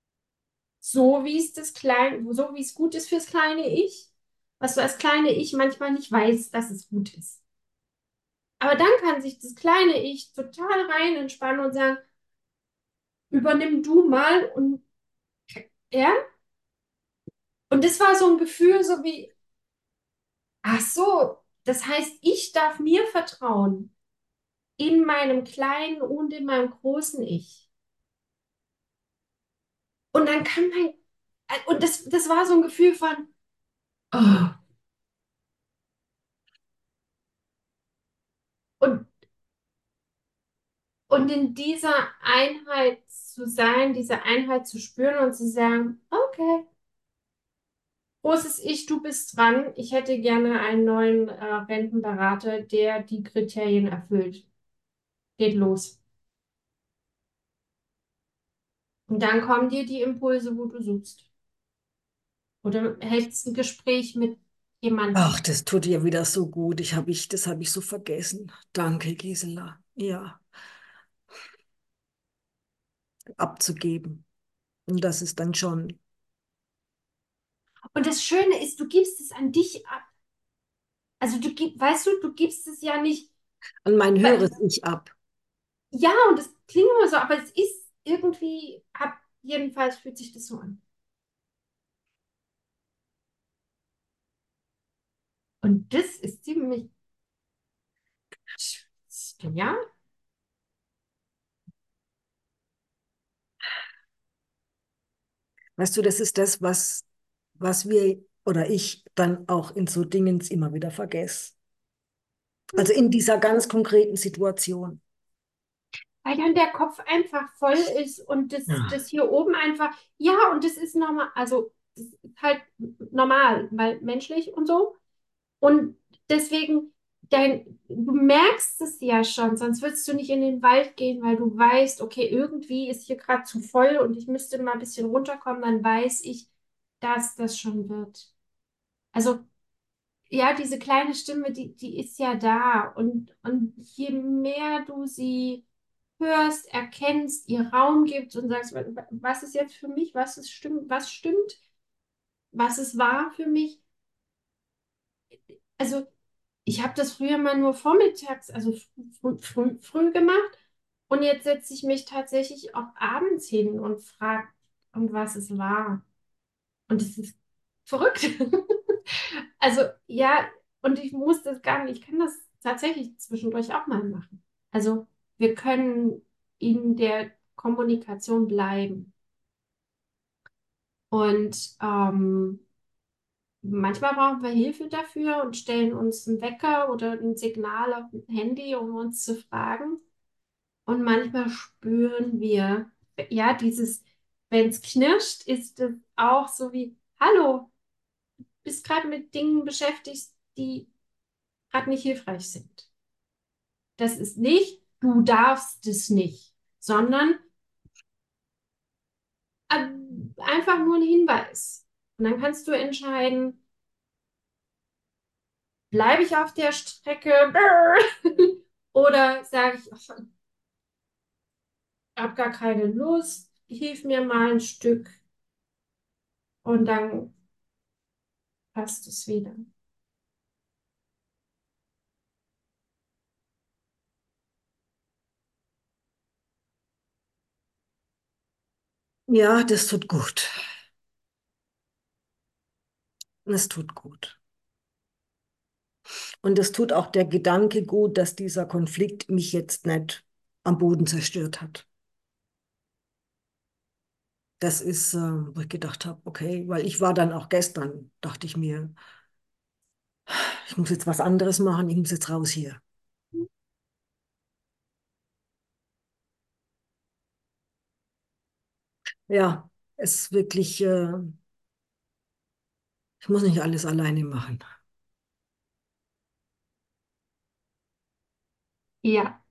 So wie es gut ist fürs kleine Ich, was du als kleine Ich manchmal nicht weißt, dass es gut ist. Aber dann kann sich das kleine Ich total rein entspannen und sagen, übernimm du mal und ja. Und das war so ein Gefühl, so wie, ach so, das heißt, ich darf mir vertrauen in meinem kleinen und in meinem großen Ich. Und dann kann und das war so ein Gefühl von, oh. Und, und in dieser Einheit zu sein, diese Einheit zu spüren und zu sagen, okay, großes Ich, du bist dran. Ich hätte gerne einen neuen Rentenberater, der die Kriterien erfüllt. Geht los. Und dann kommen dir die Impulse, wo du suchst. Oder hältst ein Gespräch mit ach, jemandem. das tut dir wieder so gut. Das habe ich so vergessen. Danke, Gisela. Ja, abzugeben. Und das ist dann schon Und das Schöne ist, du gibst es an dich ab. Also weißt du, du gibst es ja nicht. an mein Weil, höheres Ich ab. ja, und das klingt immer so, aber es ist irgendwie, jedenfalls fühlt sich das so an. Und das ist ziemlich genial. Weißt du, das ist das, was wir oder ich dann auch in so Dingen immer wieder vergesse. Also in dieser ganz konkreten Situation. Weil dann der Kopf einfach voll ist und das Ja. hier oben einfach, ja, und das ist normal, also das ist halt normal, weil menschlich und so. Und deswegen, du merkst es ja schon, sonst würdest du nicht in den Wald gehen, weil du weißt, okay, irgendwie ist hier gerade zu voll und ich müsste mal ein bisschen runterkommen, dann weiß ich, dass das schon wird. Also ja, diese kleine Stimme, die ist ja da. Und je mehr du sie hörst, erkennst, ihr Raum gibst und sagst, was ist jetzt für mich, was stimmt, was ist wahr für mich. Also ich habe das früher mal nur vormittags, also früh gemacht. Und jetzt setze ich mich tatsächlich auch abends hin und frage, und was ist wahr? Und es ist verrückt. Also ja, und ich muss das gar nicht, ich kann das tatsächlich zwischendurch auch mal machen. Also wir können in der Kommunikation bleiben. Und manchmal brauchen wir Hilfe dafür und stellen uns einen Wecker oder ein Signal auf dem Handy, um uns zu fragen. Und manchmal spüren wir, ja, wenn es knirscht, ist es auch so wie, hallo, bist gerade mit Dingen beschäftigt, die gerade nicht hilfreich sind. Das ist nicht, du darfst es nicht, sondern äh, einfach nur ein Hinweis. Und dann kannst du entscheiden, bleibe ich auf der Strecke oder sage ich, ich habe gar keine Lust, hilf mir mal ein Stück und dann passt es wieder. Ja, das tut gut. Es tut gut. Und es tut auch der Gedanke gut, dass dieser Konflikt mich jetzt nicht am Boden zerstört hat. Das ist, wo ich gedacht habe, okay, weil ich war dann auch gestern, dachte ich mir, ich muss jetzt was anderes machen, ich muss jetzt raus hier. Ja, es ist wirklich, ich muss nicht alles alleine machen. Ja,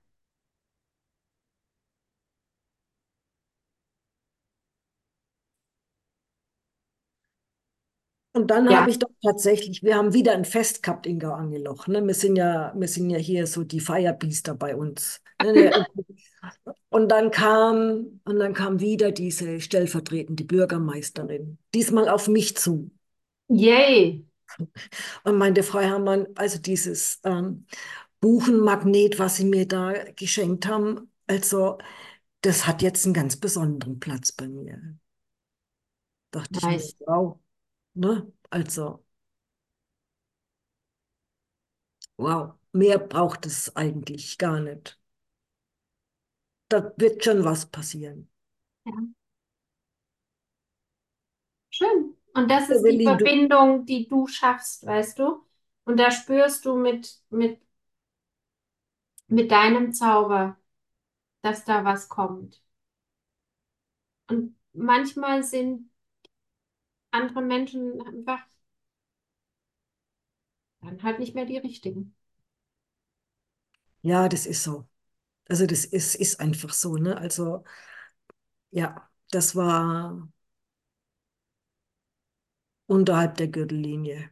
Und dann habe ja. ich doch tatsächlich, wir haben wieder ein Fest gehabt in Gauangeloch. Ne? Wir sind ja hier so die Firebiester bei uns. Ne? Und dann kam wieder diese stellvertretende Bürgermeisterin, diesmal auf mich zu Yay. und meinte, Frau Herrmann, also dieses Buchenmagnet, was Sie mir da geschenkt haben, also das hat jetzt einen ganz besonderen Platz bei mir. Dachte ich mir, Nice. wow, ne? Also, wow, mehr braucht es eigentlich gar nicht. Da wird schon was passieren. Ja, schön. Und das ist die Evelyn, du, Verbindung, die du schaffst, weißt du? Und da spürst du mit deinem Zauber, dass da was kommt. Und manchmal sind andere Menschen einfach dann halt nicht mehr die richtigen. ja, das ist so. Also das ist einfach so, ne? Also ja, das war unterhalb der Gürtellinie.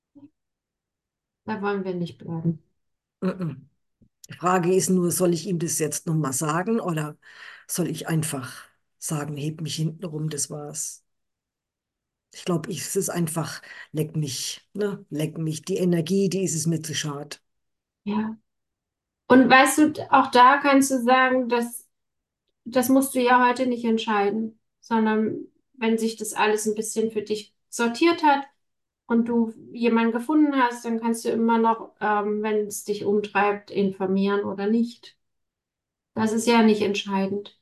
Da wollen wir nicht bleiben. Mhm. Die Frage ist nur, soll ich ihm das jetzt nochmal sagen oder soll ich einfach sagen, heb mich hinten rum, das war's. Ich glaube, es ist einfach, leck mich, ne? Leck mich. Die Energie, die ist es mir zu schade. Ja. Und weißt du, auch da kannst du sagen, das musst du ja heute nicht entscheiden, sondern wenn sich das alles ein bisschen für dich sortiert hat und du jemanden gefunden hast, dann kannst du immer noch, wenn es dich umtreibt, informieren oder nicht. Das ist ja nicht entscheidend.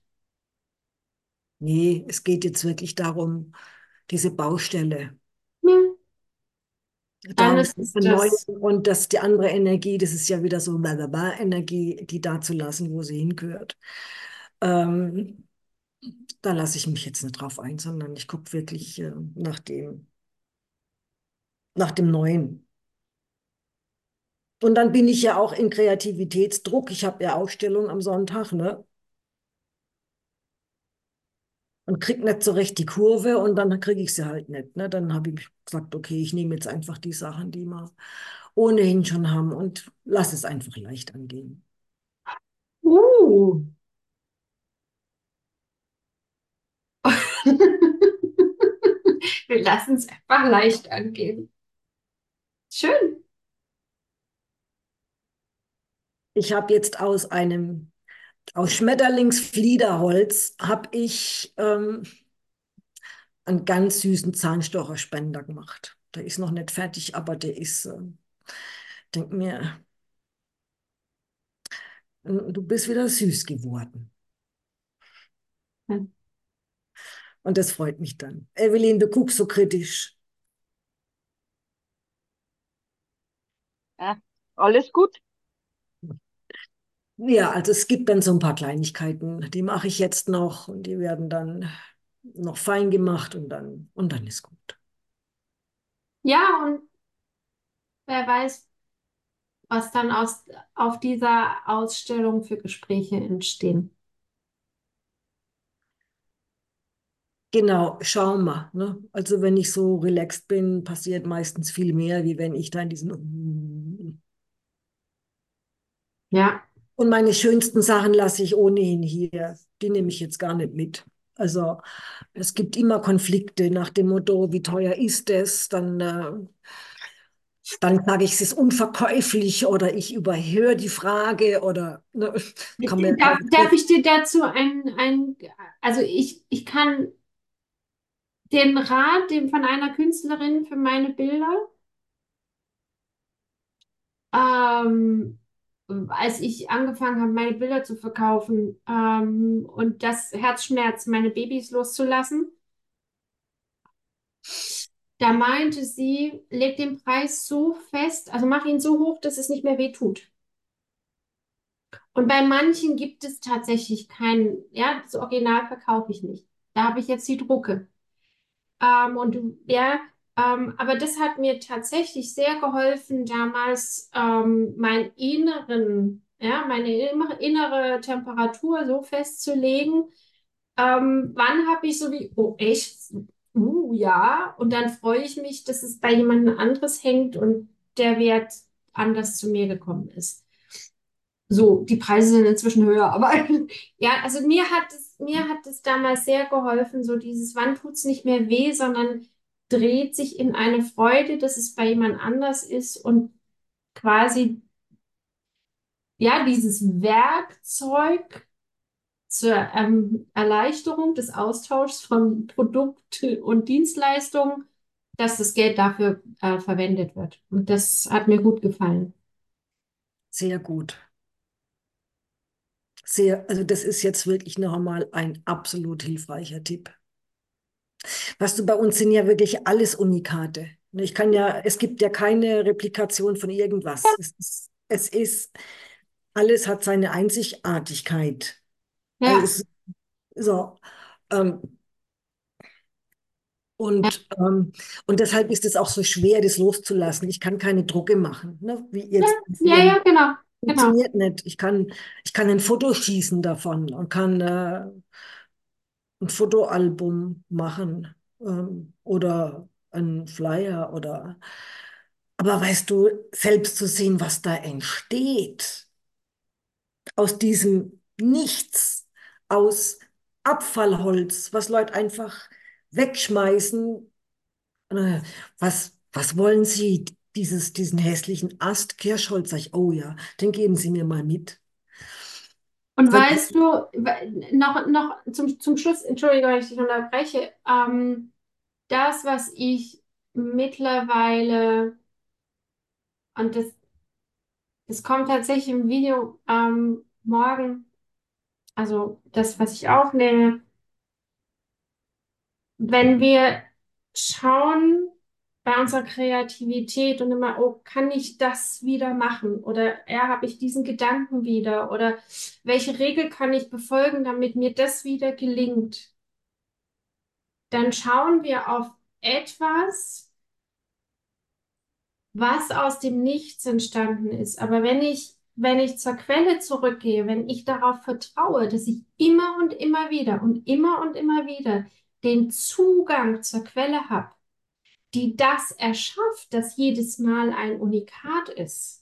Nee, es geht jetzt wirklich darum, diese Baustelle. Ja, Da Dann haben wir ist es einen neuen das. und das, die andere Energie, das ist ja wieder so Energie, die da zu lassen, wo sie hingehört. Ähm, Da lasse ich mich jetzt nicht drauf ein, sondern ich gucke wirklich nach dem Neuen. Und dann bin ich ja auch in Kreativitätsdruck. Ich habe ja Ausstellung am Sonntag, ne? Und krieg nicht so recht die Kurve und dann kriege ich sie halt nicht. Ne? Dann habe ich gesagt, okay, ich nehme jetzt einfach die Sachen, die wir ohnehin schon haben und lass es einfach leicht angehen. Uh. Wir lassen es einfach leicht angehen. Schön. Ich habe jetzt aus Schmetterlingsfliederholz habe ich einen ganz süßen Zahnstocherspender gemacht. Der ist noch nicht fertig, aber der ist, denk mir, du bist wieder süß geworden. Und das freut mich dann. Evelyn, du guckst so kritisch. Ja, alles gut. Ja, also es gibt dann so ein paar Kleinigkeiten, die mache ich jetzt noch und die werden dann noch fein gemacht und dann ist gut. Ja, und wer weiß, was dann auf dieser Ausstellung für Gespräche entstehen. Genau, schau mal. Ne? Also wenn ich so relaxed bin, passiert meistens viel mehr, wie wenn ich da in diesen. Ja, Und meine schönsten Sachen lasse ich ohnehin hier. Die nehme ich jetzt gar nicht mit. Also es gibt immer Konflikte nach dem Motto, wie teuer ist es? Dann sage ich, es ist unverkäuflich oder ich überhöre die Frage oder ne, kann mir darf ich dir dazu also ich kann den Rat von einer Künstlerin für meine Bilder, ähm, als ich angefangen habe, meine Bilder zu verkaufen, und das Herzschmerz, meine Babys loszulassen, da meinte sie, leg den Preis so fest, also mach ihn so hoch, dass es nicht mehr weh tut. Und bei manchen gibt es tatsächlich keinen, ja, das Original verkaufe ich nicht. Da habe ich jetzt die Drucke. Ja, aber das hat mir tatsächlich sehr geholfen, damals meine innere Temperatur so festzulegen. Wann habe ich so wie, oh echt? Ja. Und dann freue ich mich, dass es bei jemand anderes hängt und der Wert anders zu mir gekommen ist. So, die Preise sind inzwischen höher, aber ja, also mir hat es damals sehr geholfen, so dieses, wann tut's nicht mehr weh, sondern dreht sich in eine Freude, dass es bei jemand anders ist und quasi, ja, dieses Werkzeug zur Erleichterung des Austauschs von Produkt und Dienstleistungen, dass das Geld dafür verwendet wird. Und das hat mir gut gefallen. sehr gut. Also das ist jetzt wirklich noch einmal ein absolut hilfreicher Tipp. Weißt du, bei uns sind ja wirklich alles Unikate. Es gibt ja keine Replikation von irgendwas. Alles hat seine Einzigartigkeit. Also Ja, so, ähm, ja, und deshalb ist es auch so schwer, das loszulassen. Ich kann keine Drucke machen, ne? Wie ja, jetzt ja, ja, genau, genau. funktioniert nicht. Ich kann ein Foto schießen davon und kann ein Fotoalbum machen oder ein Flyer oder. Aber weißt du, selbst zu sehen, was da entsteht aus diesem Nichts, aus Abfallholz, was Leute einfach wegschmeißen. Was wollen Sie? Diesen hässlichen Ast Kirschholz, sag ich, oh ja, den geben Sie mir mal mit. Und Dann, weißt du, noch zum Schluss, Entschuldigung, wenn ich dich unterbreche, das, was ich mittlerweile, und das kommt tatsächlich im Video morgen, also das, was ich aufnehme, wenn wir schauen, bei unserer Kreativität und immer, oh, kann ich das wieder machen? Oder ja, habe ich diesen Gedanken wieder? Oder welche Regel kann ich befolgen, damit mir das wieder gelingt? Dann schauen wir auf etwas, was aus dem Nichts entstanden ist. Aber wenn ich zur Quelle zurückgehe, wenn ich darauf vertraue, dass ich immer und immer wieder und immer wieder den Zugang zur Quelle habe, die das erschafft, dass jedes Mal ein Unikat ist,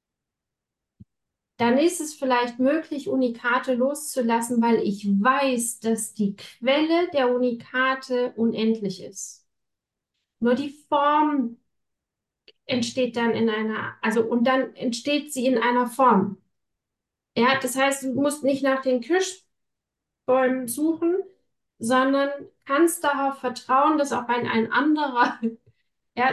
dann ist es vielleicht möglich, Unikate loszulassen, weil ich weiß, dass die Quelle der Unikate unendlich ist. Nur die Form entsteht dann und dann entsteht sie in einer Form. Ja, das heißt, du musst nicht nach den Kirschbäumen suchen, sondern kannst darauf vertrauen, dass auch ein anderer, ja,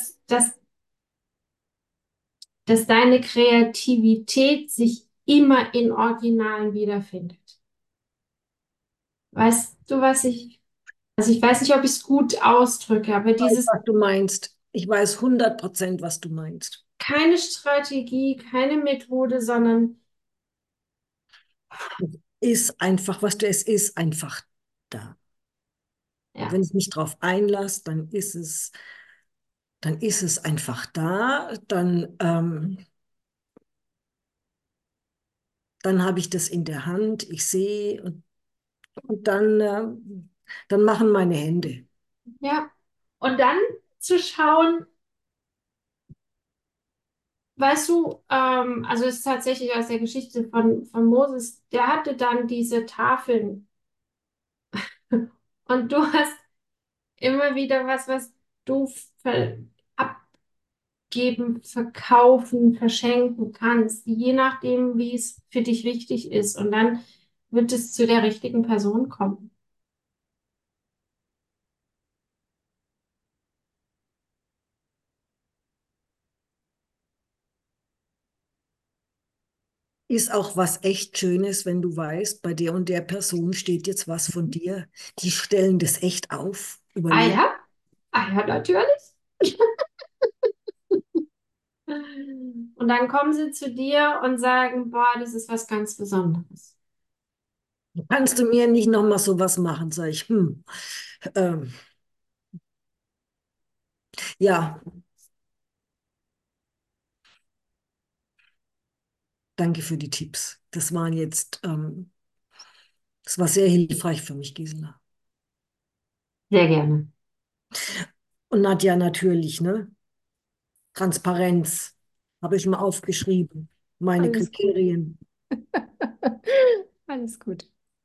dass deine Kreativität sich immer in Originalen wiederfindet. Weißt du, also ich weiß nicht, ob ich es gut ausdrücke, aber Ich weiß, dieses was du meinst. Ich weiß 100%, was du meinst. keine Strategie, keine Methode, sondern Ist einfach, was du, es ist einfach da. ja, Wenn ich mich drauf einlasse, dann ist es einfach da. Dann habe ich das in der Hand, ich sehe und dann machen meine Hände. ja. Und dann zu schauen, weißt du, also es ist tatsächlich aus der Geschichte von Moses, der hatte dann diese Tafeln und du hast immer wieder was du abgeben, verkaufen, verschenken kannst, je nachdem, wie es für dich wichtig ist. Und dann wird es zu der richtigen Person kommen. Ist auch was echt Schönes, wenn du weißt, bei der und der Person steht jetzt was von dir. Die stellen das echt auf. Ah Überleg. ja, ah ja, natürlich. Und dann kommen sie zu dir und sagen, boah, das ist was ganz Besonderes. Kannst du mir nicht noch mal sowas machen? Sag ich, ähm, ja, danke für die Tipps. Das war sehr hilfreich für mich, Gisela. Sehr gerne. Und Nadja natürlich, ne? Transparenz habe ich mal aufgeschrieben. Meine Alles gut. Kriterien. Alles gut.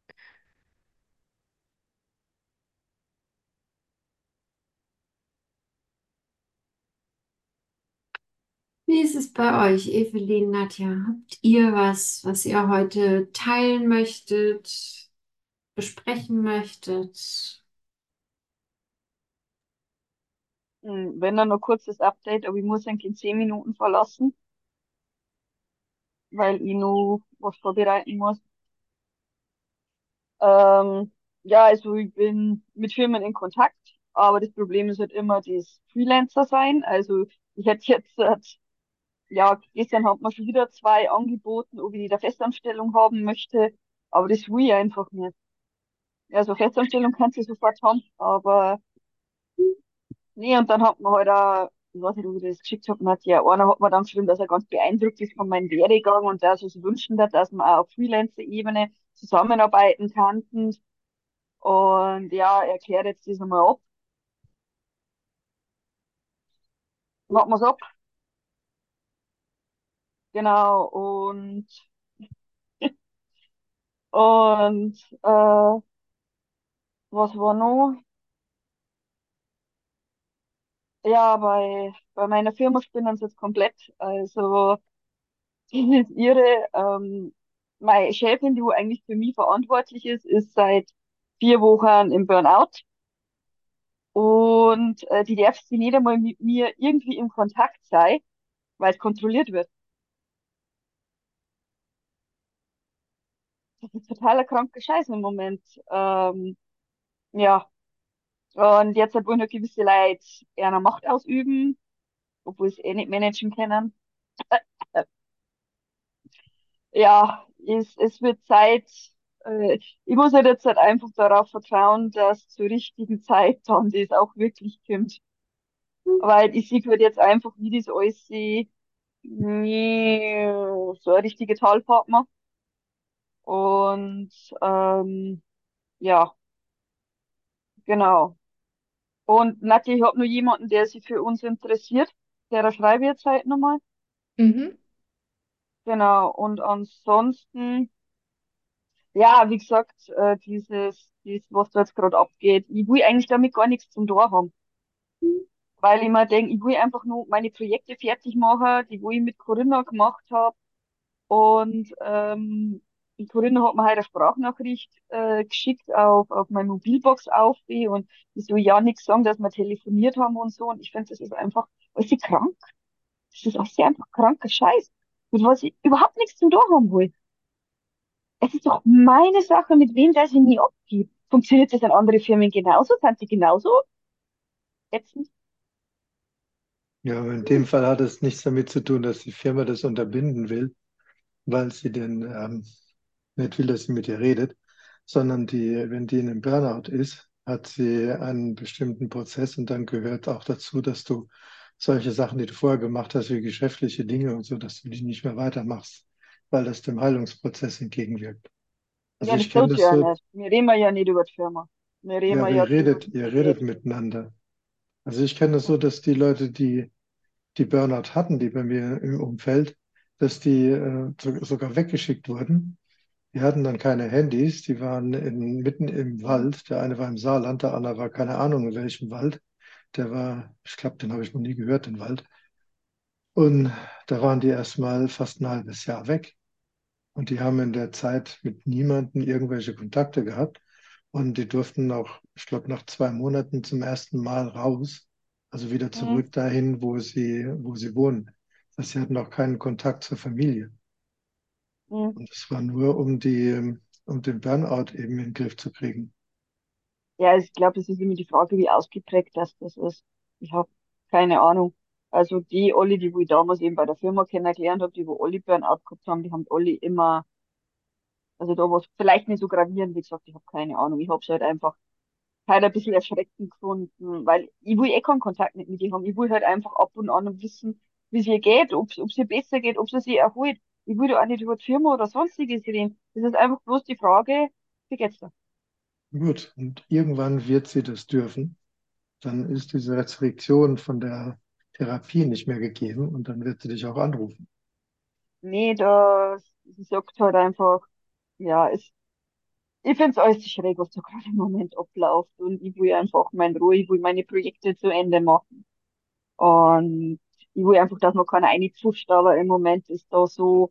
Wie ist es bei euch, Evelyn, Nadja? Habt ihr was ihr heute teilen möchtet, besprechen möchtet? Wenn dann noch kurzes Update, aber ich muss eigentlich in 10 Minuten verlassen, weil ich noch was vorbereiten muss. Ähm, ja, also ich bin mit Firmen in Kontakt, aber das Problem ist halt immer das Freelancer sein. Also ich hätte jetzt, ja, gestern hat man schon wieder zwei angeboten, ob ich die der Festanstellung haben möchte, aber das will ich einfach nicht. Also Festanstellung kannst du sofort haben, aber nee, und dann hat man halt auch, ich weiß nicht, ob ich das geschickt habe, hat ja, einer hat mir dann geschrieben, dass er ganz beeindruckt ist von meinem Werdegang und dass er sich wünschen hat, dass wir auch auf Freelancer-Ebene zusammenarbeiten könnten. Und ja, erklärt jetzt das einmal ab. Machen wir's ab. Genau. Und was war noch? Ja, bei meiner Firma spinnen sie jetzt komplett. Also, das ist irre. Meine Chefin, die wo eigentlich für mich verantwortlich ist seit 4 Wochen im Burnout. Und die darf sie nicht einmal mit mir irgendwie im Kontakt sein, weil es kontrolliert wird. Das ist totaler kranker Scheiß im Moment. Ja. Und jetzt wollen halt gewisse Leute eher Macht ausüben, obwohl sie eh nicht managen können. Äh, Ja, es wird Zeit. Ich muss halt jetzt halt einfach darauf vertrauen, dass zur richtigen Zeit dann das auch wirklich kommt. Weil ich sehe halt jetzt einfach, wie das alles nie so eine richtige Talpartner. Und ja, genau. Und Nati, ich habe nur jemanden, der sich für uns interessiert. Der schreibe ich jetzt halt nochmal. Mhm. Genau. Und ansonsten, ja, wie gesagt, dieses, was da jetzt gerade abgeht, ich will eigentlich damit gar nichts zum Tor haben. Weil ich mir denke, ich will einfach nur meine Projekte fertig machen, die wo ich mit Corinna gemacht habe. Und die Corinna hat mir heute eine Sprachnachricht geschickt auf meine Mobilbox auf und ich so ja nichts sagen, dass wir telefoniert haben und so. Und ich finde, das ist einfach, alles krank. Das ist alles einfach kranker Scheiß. Mit was ich überhaupt nichts zum tun haben will. Es ist doch meine Sache, mit wem der sie nie abgibt. Funktioniert das in anderen Firmen genauso? Sind sie genauso ätzend? Ja, aber in dem Fall hat es nichts damit zu tun, dass die Firma das unterbinden will, weil sie denn nicht will, dass sie mit ihr redet, sondern wenn die in einem Burnout ist, hat sie einen bestimmten Prozess und dann gehört auch dazu, dass du solche Sachen, die du vorher gemacht hast, wie geschäftliche Dinge und so, dass du die nicht mehr weitermachst, weil das dem Heilungsprozess entgegenwirkt. Also Ja, ich das kenne tut sie das ja so, nicht. Wir reden ja nicht über die Firma. Wir ja, reden aber ja drüber, wie es ihr mir redet geht. miteinander. Also ich kenne das so, dass die Leute, die Burnout hatten, die bei mir im Umfeld, dass die sogar weggeschickt wurden. Die hatten dann keine Handys, die waren mitten im Mhm. Wald. Der eine war im Saarland, der andere war keine Ahnung in welchem Wald. Der war, ich glaube, den habe ich noch nie gehört, den Wald. Und da waren die erstmal fast ein halbes Jahr weg. Und die haben in der Zeit mit niemandem irgendwelche Kontakte gehabt. Und die durften auch, ich glaube, nach 2 Monaten zum ersten Mal raus, also wieder Mhm. zurück dahin, wo sie wohnen. Das heißt, sie hatten auch keinen Kontakt zur Familie. Mhm. Und das war nur, um den Burnout eben in den Griff zu kriegen. Ja, ich glaube, es ist immer die Frage, wie ausgeprägt das ist. Ich habe keine Ahnung. Also die alle, die wo ich damals eben bei der Firma kennengelernt habe, die wo alle Burnout gehabt haben, die haben alle immer, also da war es vielleicht nicht so gravierend, wie gesagt, ich habe keine Ahnung. Ich habe es halt einfach halt ein bisschen erschreckend gefunden, weil ich will eh keinen Kontakt mit ihr haben. Ich will halt einfach ab und an wissen, wie es ihr geht, ob es ihr besser geht, ob sie sich erholt. Ich will da auch nicht über die Firma oder sonstiges reden. Das ist einfach bloß die Frage, wie geht's dir? Gut, und irgendwann wird sie das dürfen. Dann ist diese Restriktion von der Therapie nicht mehr gegeben und dann wird sie dich auch anrufen. Nee, da, sie sagt halt einfach, ja, ich find's alles zu schräg, was da gerade im Moment abläuft und ich will einfach meine Ruhe, ich will meine Projekte zu Ende machen und ich will einfach, dass man keiner reinpfuscht, aber im Moment ist da so,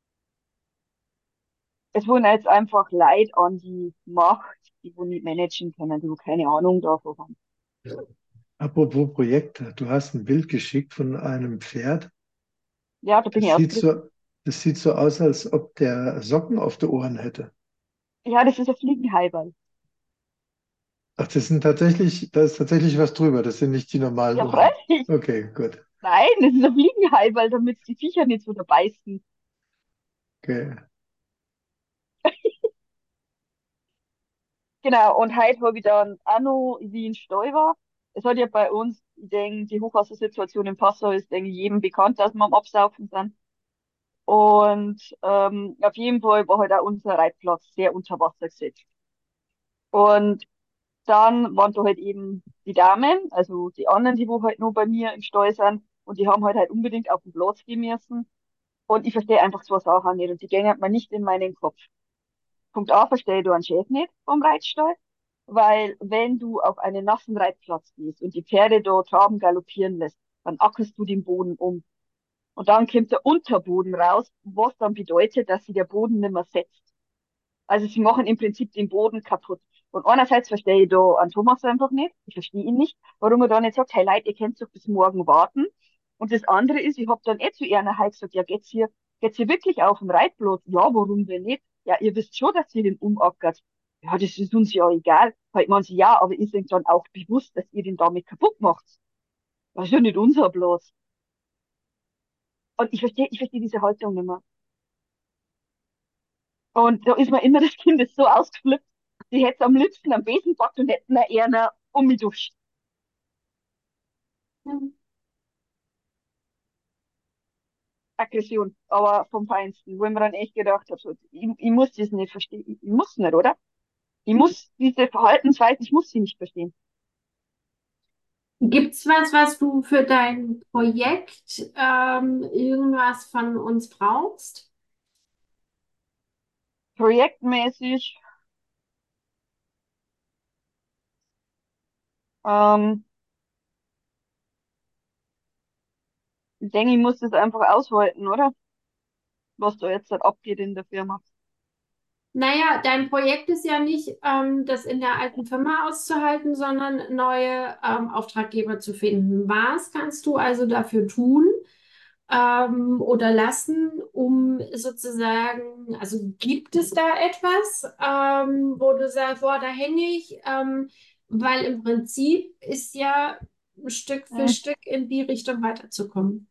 es wurden jetzt einfach Leute an die Macht, die wo nicht managen können, die wo keine Ahnung davon haben. Apropos Projekte, du hast ein Bild geschickt von einem Pferd. Ja, da bin ich Das sieht ausgerückt. so, das sieht so aus, als ob der Socken auf den Ohren hätte. Ja, das ist ein Fliegenhaiberl. Ach, da ist tatsächlich was drüber. Das sind nicht die normalen Ja, Ohren. freilich. Okay, gut. Nein, das ist ein Fliegenhaiberl, damit die Viecher nicht so da beißen. Okay. Genau, und heute habe ich dann auch noch, wie in Stall war. Es hat ja bei uns, ich denke, die Hochwassersituation im Passau ist, denke ich, jedem bekannt, dass wir am Absaufen sind. Und auf jeden Fall war halt auch unser Reitplatz sehr unter Wasser gesetzt. Und dann waren da halt eben die Damen, also die anderen, die wo halt nur bei mir im Stall sind, und die haben halt unbedingt auf den Platz gehen müssen. Und ich verstehe einfach zwei Sachen nicht und die gehen halt mir nicht in meinen Kopf. Punkt A, verstehe du einen Chef nicht vom Reitstall, weil wenn du auf einen nassen Reitplatz gehst und die Pferde dort traben galoppieren lässt, dann ackerst du den Boden um. Und dann kommt der Unterboden raus, was dann bedeutet, dass sich der Boden nicht mehr setzt. Also sie machen im Prinzip den Boden kaputt. Und einerseits verstehe ich da an Thomas einfach nicht. Ich verstehe ihn nicht, warum er da nicht sagt, hey Leute, ihr könnt doch bis morgen warten. Und das andere ist, ich habe dann zu ihr halt gesagt, ja, geht's hier wirklich auf den Reitplatz? Ja, warum denn nicht? Ja, ihr wisst schon, dass ihr den umackert. Ja, das ist uns ja egal. Halt man sie, ja, aber ist euch dann auch bewusst, dass ihr den damit kaputt macht? Das ist ja nicht unser bloß. Und ich verstehe diese Haltung nicht mehr. Und da ist mir immer das Kind ist so ausgeflippt, sie hätte am liebsten am Besen gepackt und hätten eher eine umgeduscht. Aggression, aber vom Feinsten, wo ich mir dann echt gedacht habe, so, ich muss das nicht verstehen. Ich muss nicht, oder? Ich muss diese Verhaltensweise, ich muss sie nicht verstehen. Gibt's was, was du für dein Projekt irgendwas von uns brauchst? Projektmäßig, ähm, ich denke, ich muss das einfach aushalten, oder? Was da jetzt halt abgeht in der Firma. Naja, dein Projekt ist ja nicht, das in der alten Firma auszuhalten, sondern neue Auftraggeber zu finden. Was kannst du also dafür tun, oder lassen, um sozusagen, also gibt es da etwas, wo du sagst, boah, da hänge ich, weil im Prinzip ist ja Stück für Hm. Stück in die Richtung weiterzukommen.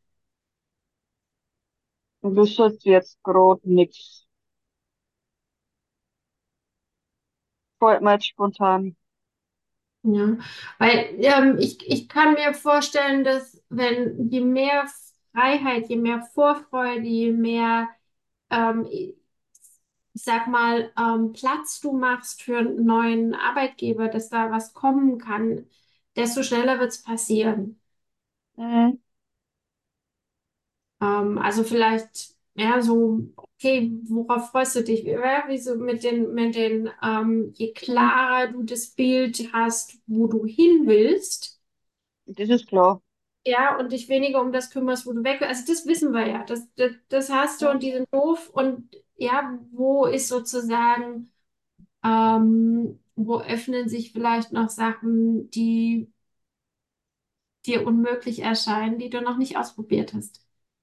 Und das ist jetzt gerade nix. Fällt mir jetzt spontan. Ja, weil ich kann mir vorstellen, dass wenn je mehr Freiheit, je mehr Vorfreude, je mehr, ich sag mal, Platz du machst für einen neuen Arbeitgeber, dass da was kommen kann, desto schneller wird es passieren. Hm. Also vielleicht, ja, so, okay, worauf freust du dich? Ja, wie so je Hm. klarer du das Bild hast, wo du hin willst. Das ist klar. Ja, und dich weniger um das kümmerst, wo du weg willst. Also das wissen wir ja. Das hast du Hm. und die sind doof. Und ja, wo ist sozusagen, wo öffnen sich vielleicht noch Sachen, die dir unmöglich erscheinen, die du noch nicht ausprobiert hast.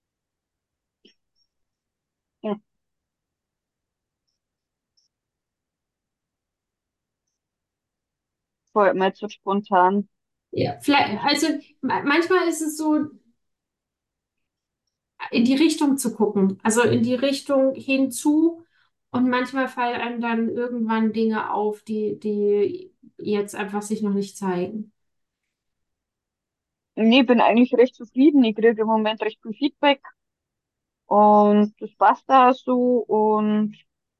Hm. Fällt mir jetzt so spontan. Ja, vielleicht, also manchmal ist es so, in die Richtung zu gucken, also in die Richtung hinzu. Und manchmal fallen einem dann irgendwann Dinge auf, die jetzt einfach sich noch nicht zeigen. Nee, ich bin eigentlich recht zufrieden. Ich kriege im Moment recht viel Feedback und das passt da so. Und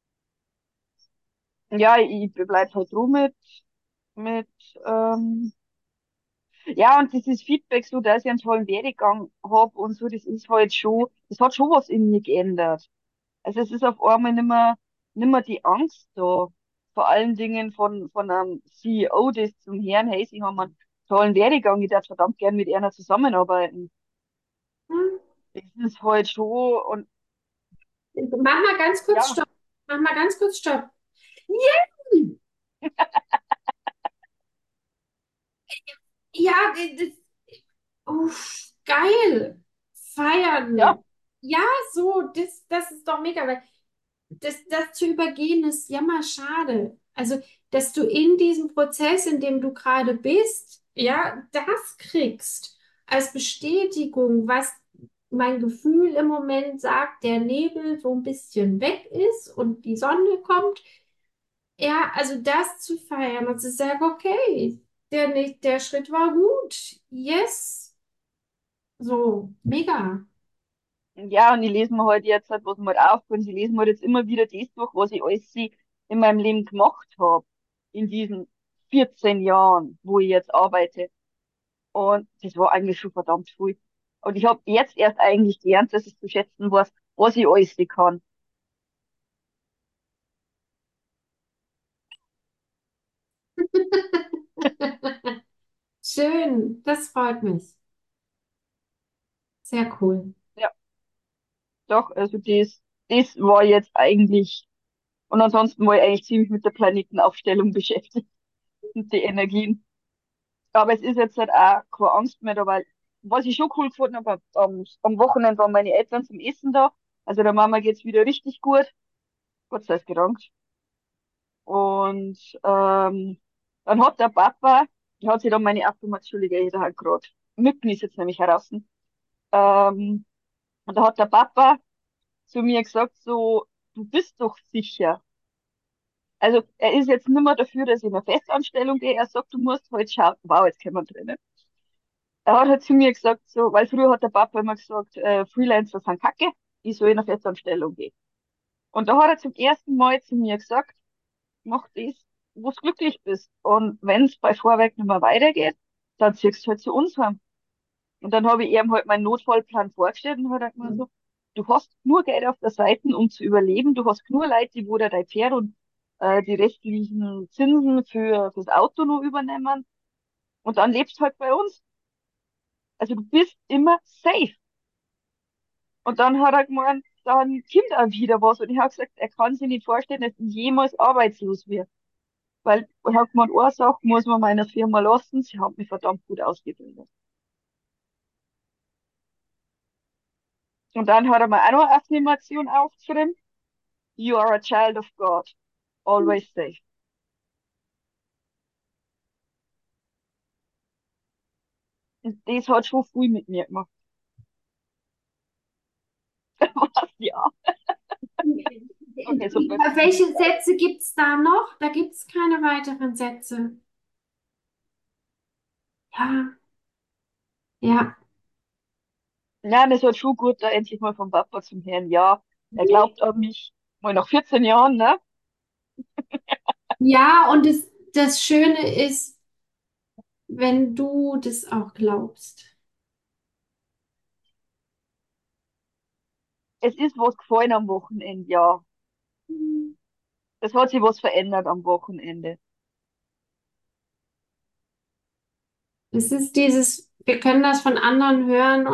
ja, ich bleib halt rum mit ähm, ja, und dieses Feedback so, dass ich einen tollen Werdegang hab und so, das ist halt schon, das hat schon was in mir geändert. Also es ist auf einmal nimmer die Angst da. Vor allen Dingen von einem CEO, das zum Herrn, hey, sie haben einen tollen Werdegang, ich darf verdammt gern mit einer zusammenarbeiten. Hm. Das ist halt schon, und Mach mal ganz kurz ja, Stopp. Mach mal ganz kurz Stopp. Yay! Ja, geil. ja, Feiern. Ja, so, das ist doch mega, weil das zu übergehen ist jammerschade. Also, dass du in diesem Prozess, in dem du gerade bist, ja, das kriegst als Bestätigung, was mein Gefühl im Moment sagt, der Nebel so ein bisschen weg ist und die Sonne kommt. Ja, also das zu feiern und zu sagen, okay, der Schritt war gut. Yes. So, mega. ja, und ich lese mir halt jetzt, halt, was mir halt aufgefallen ist, ich lese mir halt jetzt immer wieder das durch, was ich alles in meinem Leben gemacht habe. In diesen 14 Jahren, wo ich jetzt arbeite. Und das war eigentlich schon verdammt viel. Und ich habe jetzt erst eigentlich gelernt, dass ich zu schätzen weiß, was ich alles kann. Schön, das freut mich. Sehr cool. Ja, doch, also das war jetzt eigentlich, und ansonsten war ich eigentlich ziemlich mit der Planetenaufstellung beschäftigt und die Energien. Aber es ist jetzt halt auch keine Angst mehr da, weil, was ich schon cool gefunden habe, am Wochenende waren meine Eltern zum Essen da. Also der Mama geht's wieder richtig gut. Gott sei Dank. Und dann hat der Papa, der hat sich dann meine Affirmationsschule halt gerade. Mücken ist jetzt nämlich heraus. Und da hat der Papa zu mir gesagt, so, du bist doch sicher. Also er ist jetzt nicht mehr dafür, dass ich in eine Festanstellung gehe. Er sagt, du musst halt schauen. Wow, jetzt können wir drinnen. Er hat halt zu mir gesagt, so, weil früher hat der Papa immer gesagt, Freelancer sind Kacke, ich soll in eine Festanstellung gehen. Und da hat er zum ersten Mal zu mir gesagt, mach das, wo du glücklich bist. Und wenn es bei Vorwerk nicht mehr weitergeht, dann ziehst du halt zu uns heim. Und dann habe ich ihm halt meinen Notfallplan vorgestellt und hat er gemeint so, du hast nur Geld auf der Seite, um zu überleben. Du hast nur Leute, die wo dir dein Pferd und die restlichen Zinsen fürs Auto nur übernehmen. Und dann lebst du halt bei uns. Also du bist immer safe. Und dann hat er gemeint, dann kommt auch wieder was. Und ich habe gesagt, er kann sich nicht vorstellen, dass ich jemals arbeitslos wird. Weil ich habe gemeint, eine Sache muss man meiner Firma lassen, sie haben mich verdammt gut ausgebildet. Und dann hat er mir auch noch eine Affirmation aufgeschrieben. You are a child of God. Always safe. Und das hat schon viel mit mir gemacht. Was, ja. Okay, super. Welche Sätze gibt es da noch? Da gibt es keine weiteren Sätze. Ja, ja. Ja, das hat schon gut, da endlich mal vom Papa zum Herrn. Ja, er glaubt an mich. Mal nach 14 Jahren, ne? Ja, und das Schöne ist, wenn du das auch glaubst. Es ist was gefallen am Wochenende, ja. Es hat sich was verändert am Wochenende. Es ist dieses, wir können das von anderen hören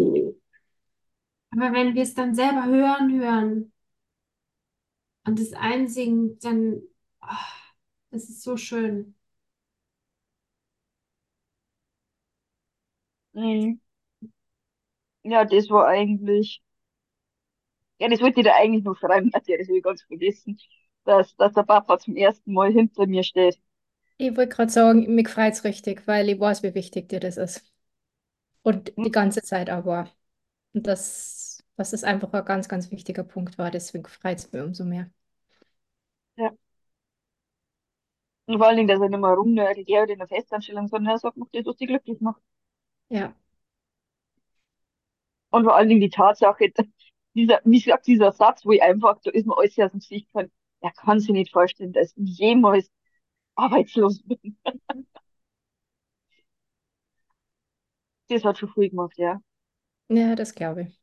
aber wenn wir es dann selber hören und es einsingen, dann, das ist so schön. Mhm. Ja, das war eigentlich, ja, das wollte ich dir eigentlich noch schreiben, ja, das habe ich ganz vergessen, dass der Papa zum ersten Mal hinter mir steht. Ich wollte gerade sagen, mich freut es richtig, weil ich weiß, wie wichtig dir das ist. Und Hm? die ganze Zeit auch war. Und dass das einfach ein ganz, ganz wichtiger Punkt war. Deswegen freut es mich umso mehr. Ja. Und vor allen Dingen, dass er nicht mehr rumnörgelt, er hat in der Festanstellung, sondern er sagt, mach das, was dich glücklich macht. Ja, Und vor allen Dingen die Tatsache, wie gesagt, dieser Satz, wo ich einfach, da ist mir alles aus dem Gesicht gefallen, er kann sich nicht vorstellen, dass ich jemals arbeitslos bin. Das hat schon viel gemacht, ja. ja, das glaube ich.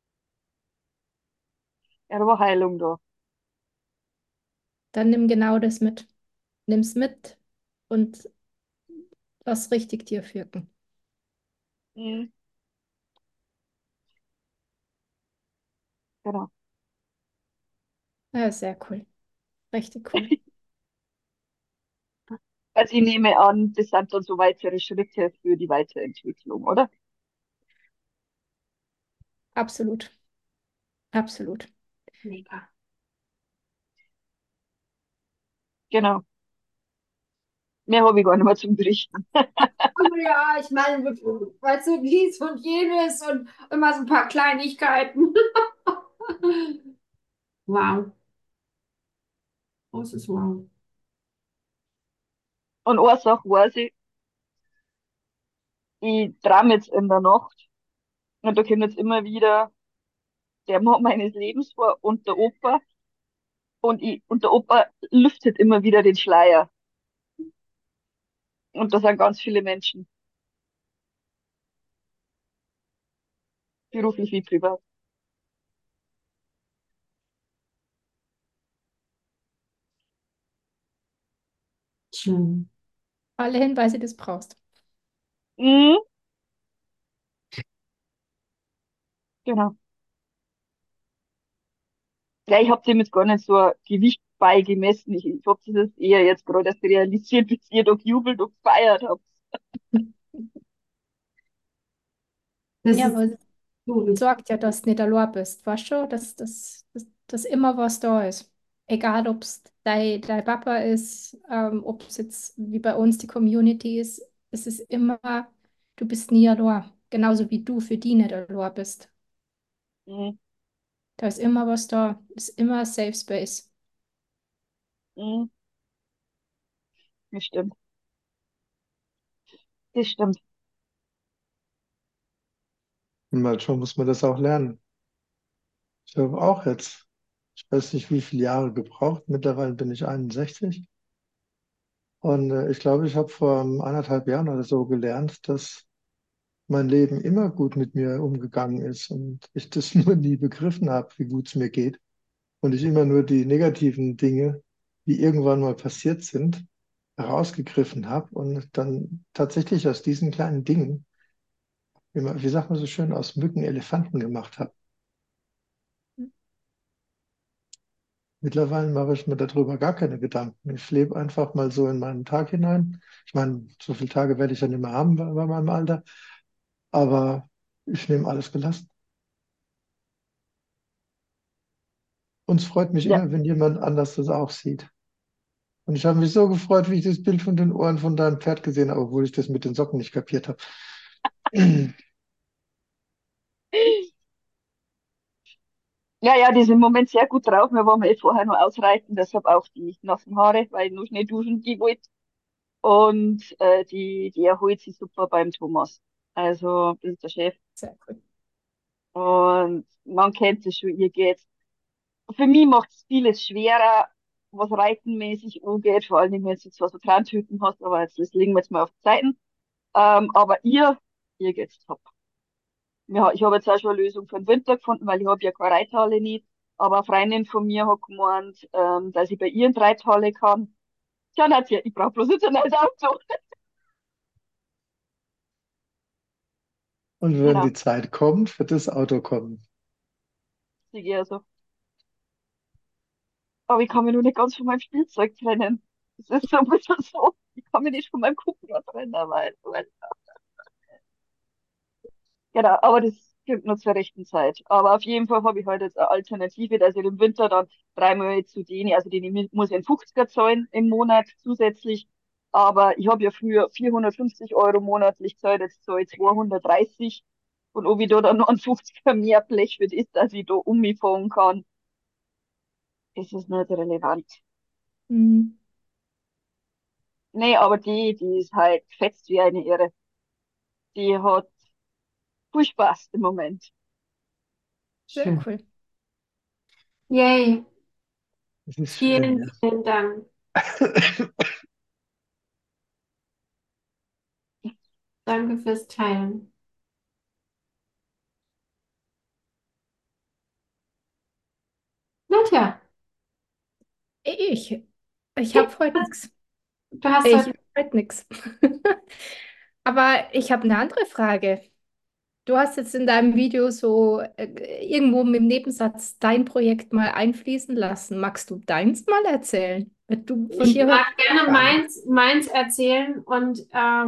Ja, da war Heilung da. Dann nimm genau das mit. Nimm's mit und lass richtig dir wirken. Mhm, genau. Ja, sehr cool. Richtig cool. Also ich nehme an, das sind dann so weitere Schritte für die Weiterentwicklung, oder? Absolut. Absolut. Mega. Genau. Mehr habe ich gar nicht mehr zum Berichten. Aber ja, ich meine, weißt du, dies und jenes und immer so ein paar Kleinigkeiten. Wow. Großes Wow. Und eine Sache weiß ich träume jetzt in der Nacht und da kommt jetzt immer wieder der Mann meines Lebens vor und der Opa und der Opa lüftet immer wieder den Schleier. Und da sind ganz viele Menschen, beruflich wie privat. Schön. Alle Hinweise, die du brauchst. Mhm, genau. Ja, ich habe dem jetzt gar nicht so ein Gewicht beigemessen. Ich habe das jetzt eher jetzt gerade erst realisiert, bis ihr doch jubelt und gefeiert habt. Das Ja, ist aber so wichtig. sorgt ja, dass du nicht allein bist. Weißt du, dass immer was da ist. egal ob es dein Papa ist, ob es jetzt wie bei uns die Community ist, es ist immer, du bist nie allein. Genauso wie du für die nicht allein bist. Mhm. Da ist immer was da, ist immer Safe Space. Mhm. Das stimmt. Das stimmt. Und manchmal muss man das auch lernen. Ich habe auch jetzt, ich weiß nicht, wie viele Jahre gebraucht. Mittlerweile bin ich 61. Und ich glaube, ich habe vor 1,5 Jahren oder so gelernt, dass mein Leben immer gut mit mir umgegangen ist und ich das nur nie begriffen habe, wie gut es mir geht. Und ich immer nur die negativen Dinge, die irgendwann mal passiert sind, herausgegriffen habe und dann tatsächlich aus diesen kleinen Dingen, immer, wie sagt man so schön, aus Mücken Elefanten gemacht habe. Mittlerweile mache ich mir darüber gar keine Gedanken. Ich lebe einfach mal so in meinen Tag hinein. Ich meine, so viele Tage werde ich ja nicht mehr haben bei meinem Alter, aber ich nehme alles gelassen. Und es freut mich Ja. immer, wenn jemand anders das auch sieht. Und ich habe mich so gefreut, wie ich das Bild von den Ohren von deinem Pferd gesehen habe, obwohl ich das mit den Socken nicht kapiert habe. Ja, ja, die sind im Moment sehr gut drauf. Wir waren vorher nur ausreiten, deshalb auch die nassen Haare, weil ich nur schnell duschen die wollte. Und die erholt sich super beim Thomas. Also, das ist der Chef. Sehr cool. Und man kennt es schon, ihr geht's. Für mich macht es vieles schwerer, was reitenmäßig angeht, vor allem wenn du jetzt zwar so Trantüten hast, aber jetzt, das legen wir jetzt mal auf die Seiten. Aber ihr geht's top. Ja, ich habe jetzt auch schon eine Lösung für den Winter gefunden, weil ich habe ja keine Reithalle nicht. Aber eine Freundin von mir hat gemeint, dass ich bei ihr in die Reithalle kann. Tja, Nadja, ich brauche bloß jetzt ein neues Auto. Und wenn Genau, die Zeit kommt, wird das Auto kommen. sag ich also. Aber ich kann mich noch nicht ganz von meinem Spielzeug trennen. Das ist so ein bisschen so. Ich kann mich nicht von meinem Kupfer trennen, weil genau, aber das kommt nur zur rechten Zeit. Aber auf jeden Fall habe ich halt jetzt eine Alternative, dass ich im Winter dann dreimal zu denen, also denen muss ich einen 50er zahlen im Monat zusätzlich. Aber ich habe ja früher 450 € monatlich gezahlt, jetzt zahle ich 230. Und ob ich da dann noch einen 50er mehr Blech wird, ist, dass ich da um mich fahren kann, ist es nicht relevant. Mhm. Nee, aber die ist halt fetzt wie eine Irre. Die hat viel Spaß im Moment. Sehr Schön. cool. Yay, Das ist schön, vielen, ja. vielen Dank. Danke fürs Teilen. Nadja, Ich, ich habe heute nichts. du hast Ich heute. habe heute nichts. Aber ich habe eine andere Frage. Du hast jetzt in deinem Video so irgendwo im Nebensatz dein Projekt mal einfließen lassen. Magst du deins mal erzählen? Du, von Ich dir hört mag gerne Gerne. meins erzählen und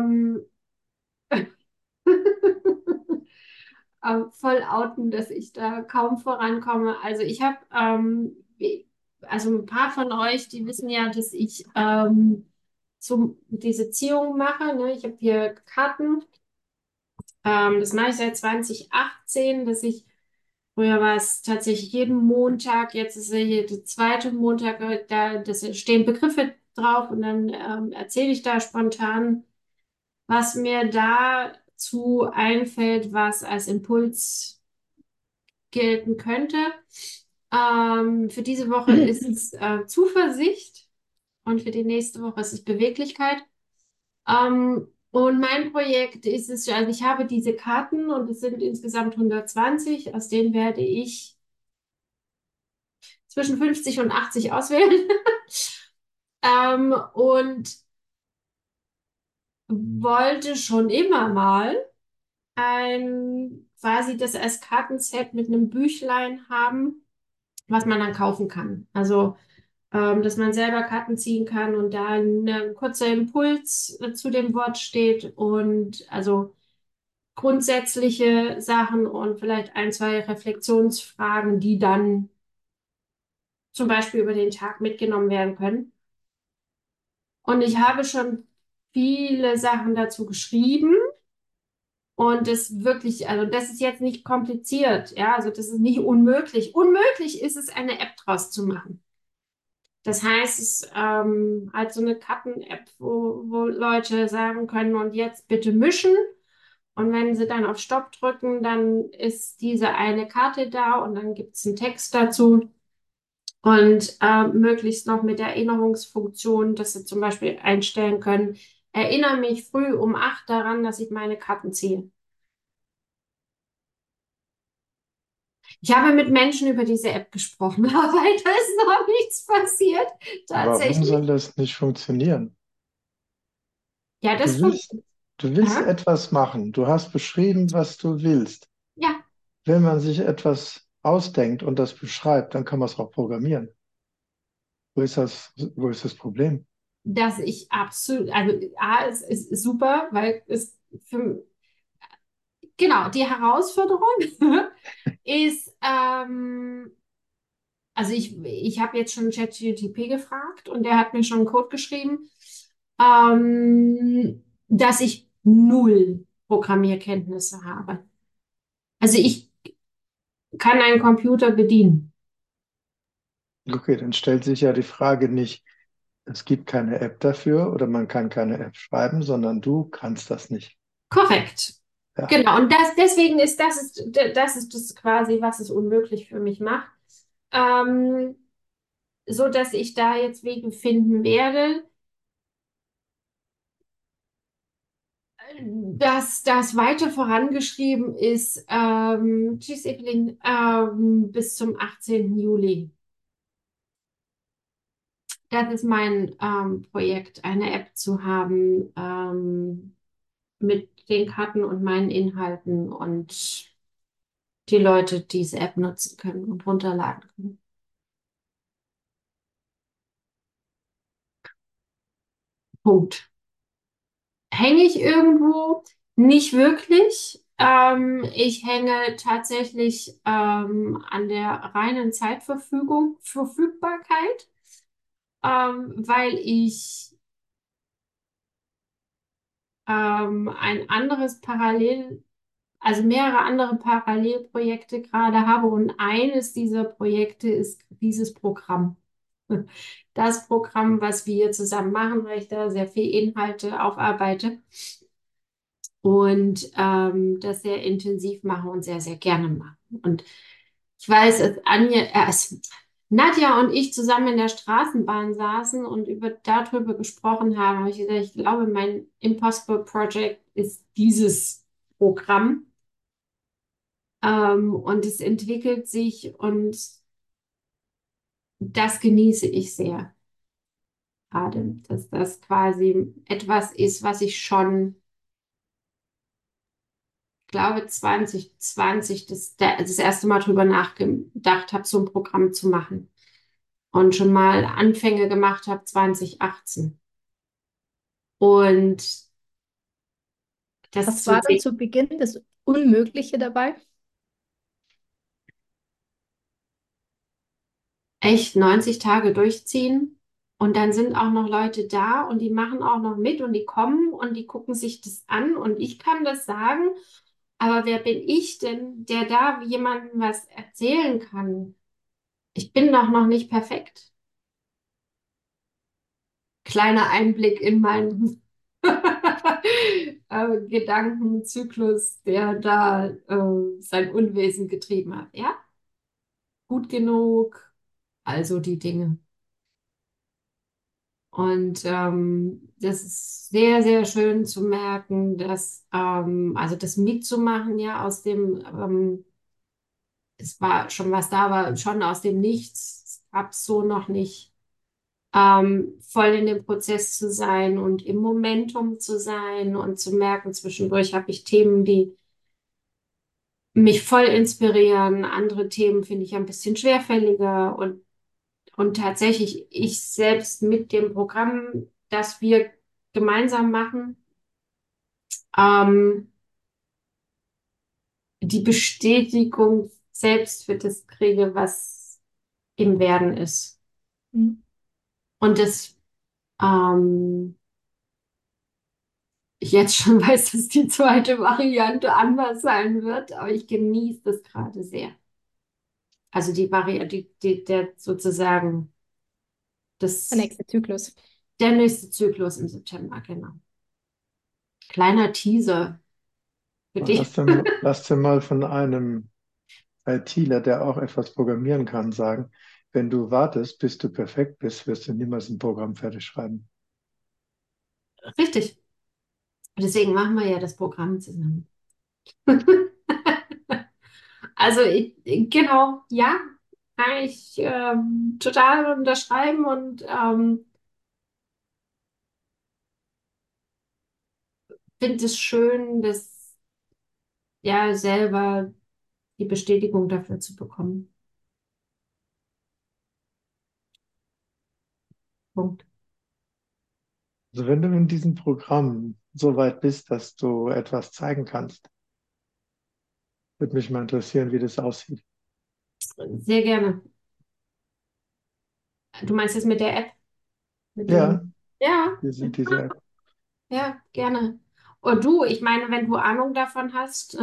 voll outen, dass ich da kaum vorankomme. Also ich habe, also ein paar von euch, die wissen ja, dass ich so diese Ziehung mache. Ne? Ich habe hier Karten. Das mache ich seit 2018, dass ich, früher war es tatsächlich jeden Montag, jetzt ist es jeder zweite Montag, da das stehen Begriffe drauf und dann erzähle ich da spontan, was mir dazu einfällt, was als Impuls gelten könnte. Für diese Woche ist es Zuversicht und für die nächste Woche ist es Beweglichkeit. Und mein Projekt ist es, also ich habe diese Karten und es sind insgesamt 120, aus denen werde ich zwischen 50 und 80 auswählen. Und wollte schon immer mal quasi das als Kartenset mit einem Büchlein haben, was man dann kaufen kann. Also, dass man selber Karten ziehen kann und da ein kurzer Impuls zu dem Wort steht und also grundsätzliche Sachen und vielleicht ein, zwei Reflexionsfragen, die dann zum Beispiel über den Tag mitgenommen werden können. Und ich habe schon viele Sachen dazu geschrieben und es wirklich, also das ist jetzt nicht kompliziert, ja, also das ist nicht unmöglich. Unmöglich ist es, eine App draus zu machen. Das heißt, es halt so eine Karten-App, wo Leute sagen können, und jetzt bitte mischen. Und wenn sie dann auf Stopp drücken, dann ist diese eine Karte da und dann gibt es einen Text dazu. Und möglichst noch mit Erinnerungsfunktion, dass sie zum Beispiel einstellen können, erinnere mich früh um 8 daran, dass ich meine Karten ziehe. Ich habe mit Menschen über diese App gesprochen, aber da ist noch nichts passiert, Warum soll tatsächlich. das nicht funktionieren? Ja, Du das willst, funktioniert. du willst etwas machen. Du hast beschrieben, was du willst. Ja, Wenn man sich etwas ausdenkt und das beschreibt, dann kann man es auch programmieren. Wo ist das Problem? dass ich absolut, also A, es ist super, weil es für, genau, die Herausforderung ist, also ich habe jetzt schon ChatGPT gefragt und der hat mir schon einen Code geschrieben, dass ich null Programmierkenntnisse habe. Also ich kann einen Computer bedienen. Okay, dann stellt sich ja die Frage nicht, es gibt keine App dafür oder man kann keine App schreiben, sondern du kannst das nicht. Korrekt. Ja, Genau. Und deswegen ist das quasi, was es unmöglich für mich macht. Ähm, so dass ich da jetzt Wege finden werde, dass das weiter vorangeschrieben ist, tschüss Evelyn, bis zum 18. Juli. Das ist mein Projekt, eine App zu haben mit den Karten und meinen Inhalten und die Leute diese App nutzen können und runterladen können. Punkt. Hänge ich irgendwo? Nicht wirklich. Ich hänge tatsächlich an der reinen Verfügbarkeit, weil ich ein anderes also mehrere andere Parallelprojekte gerade habe und eines dieser Projekte ist dieses Programm. Das Programm, was wir zusammen machen, weil ich da sehr viel Inhalte aufarbeite und das sehr intensiv mache und sehr, sehr gerne mache. Und ich weiß, als Nadja und ich zusammen in der Straßenbahn saßen und darüber gesprochen haben, habe ich gesagt, ich glaube, mein Impossible Project ist dieses Programm. Und es entwickelt sich und das genieße ich sehr gerade, dass das quasi etwas ist, was ich schon, glaube 2020 das erste Mal drüber nachgedacht habe, so ein Programm zu machen und schon mal Anfänge gemacht habe 2018. Und das Was zu war dann sehen, zu Beginn das Unmögliche dabei? echt 90 Tage durchziehen. Und dann sind auch noch Leute da und die machen auch noch mit und die kommen und die gucken sich das an und ich kann das sagen. Aber wer bin ich denn, der da jemandem was erzählen kann? Ich bin doch noch nicht perfekt. Kleiner Einblick in meinen Gedankenzyklus, der da sein Unwesen getrieben hat. Ja, gut genug, also die Dinge. Und das ist sehr, sehr schön zu merken, dass, also das mitzumachen, ja, es war schon was da, aber schon aus dem Nichts, es gab so noch nicht, voll in dem Prozess zu sein und im Momentum zu sein und zu merken, zwischendurch habe ich Themen, die mich voll inspirieren, andere Themen finde ich ein bisschen schwerfälliger und tatsächlich ich selbst mit dem Programm, das wir gemeinsam machen, ähm, die Bestätigung selbst für das kriege, was im Werden ist. Mhm. Und das ich jetzt schon weiß, dass die zweite Variante anders sein wird, aber ich genieße das gerade sehr. Also die Variante, der sozusagen Der das, nächste Zyklus. der nächste Zyklus im September, genau. Kleiner Teaser für dich. Lass dir mal von einem ITler, der auch etwas programmieren kann, sagen, wenn du wartest, bis du perfekt bist, wirst du niemals ein Programm fertig schreiben. Richtig. Deswegen machen wir ja das Programm zusammen. Also genau, ja, kann ich total unterschreiben und finde es schön, dass ja selber die Bestätigung dafür zu bekommen. Punkt. Also wenn du in diesem Programm so weit bist, dass du etwas zeigen kannst, würde mich mal interessieren, wie das aussieht. Sehr gerne. Du meinst es mit der App? Mit dem? Ja, Ja, wir sind diese App. ja, gerne. Und du, ich meine, wenn du Ahnung davon hast,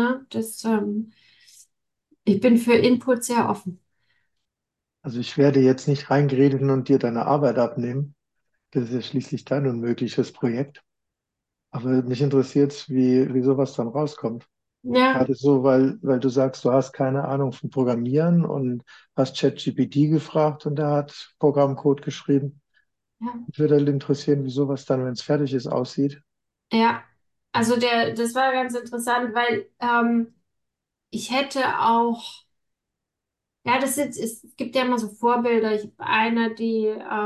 ich bin für Input sehr offen. Also ich werde jetzt nicht reingereden und dir deine Arbeit abnehmen. Das ist ja schließlich dein unmögliches Projekt. Aber mich interessiert, wie sowas dann rauskommt. Ja, Gerade so, weil du sagst, du hast keine Ahnung von Programmieren und hast ChatGPT gefragt und der hat Programmcode geschrieben. ja, Mich würde halt interessieren, wie sowas dann, wenn es fertig ist, aussieht. ja. Also das war ganz interessant, weil ich hätte auch, ja, es gibt ja immer so Vorbilder. Ich habe eine, die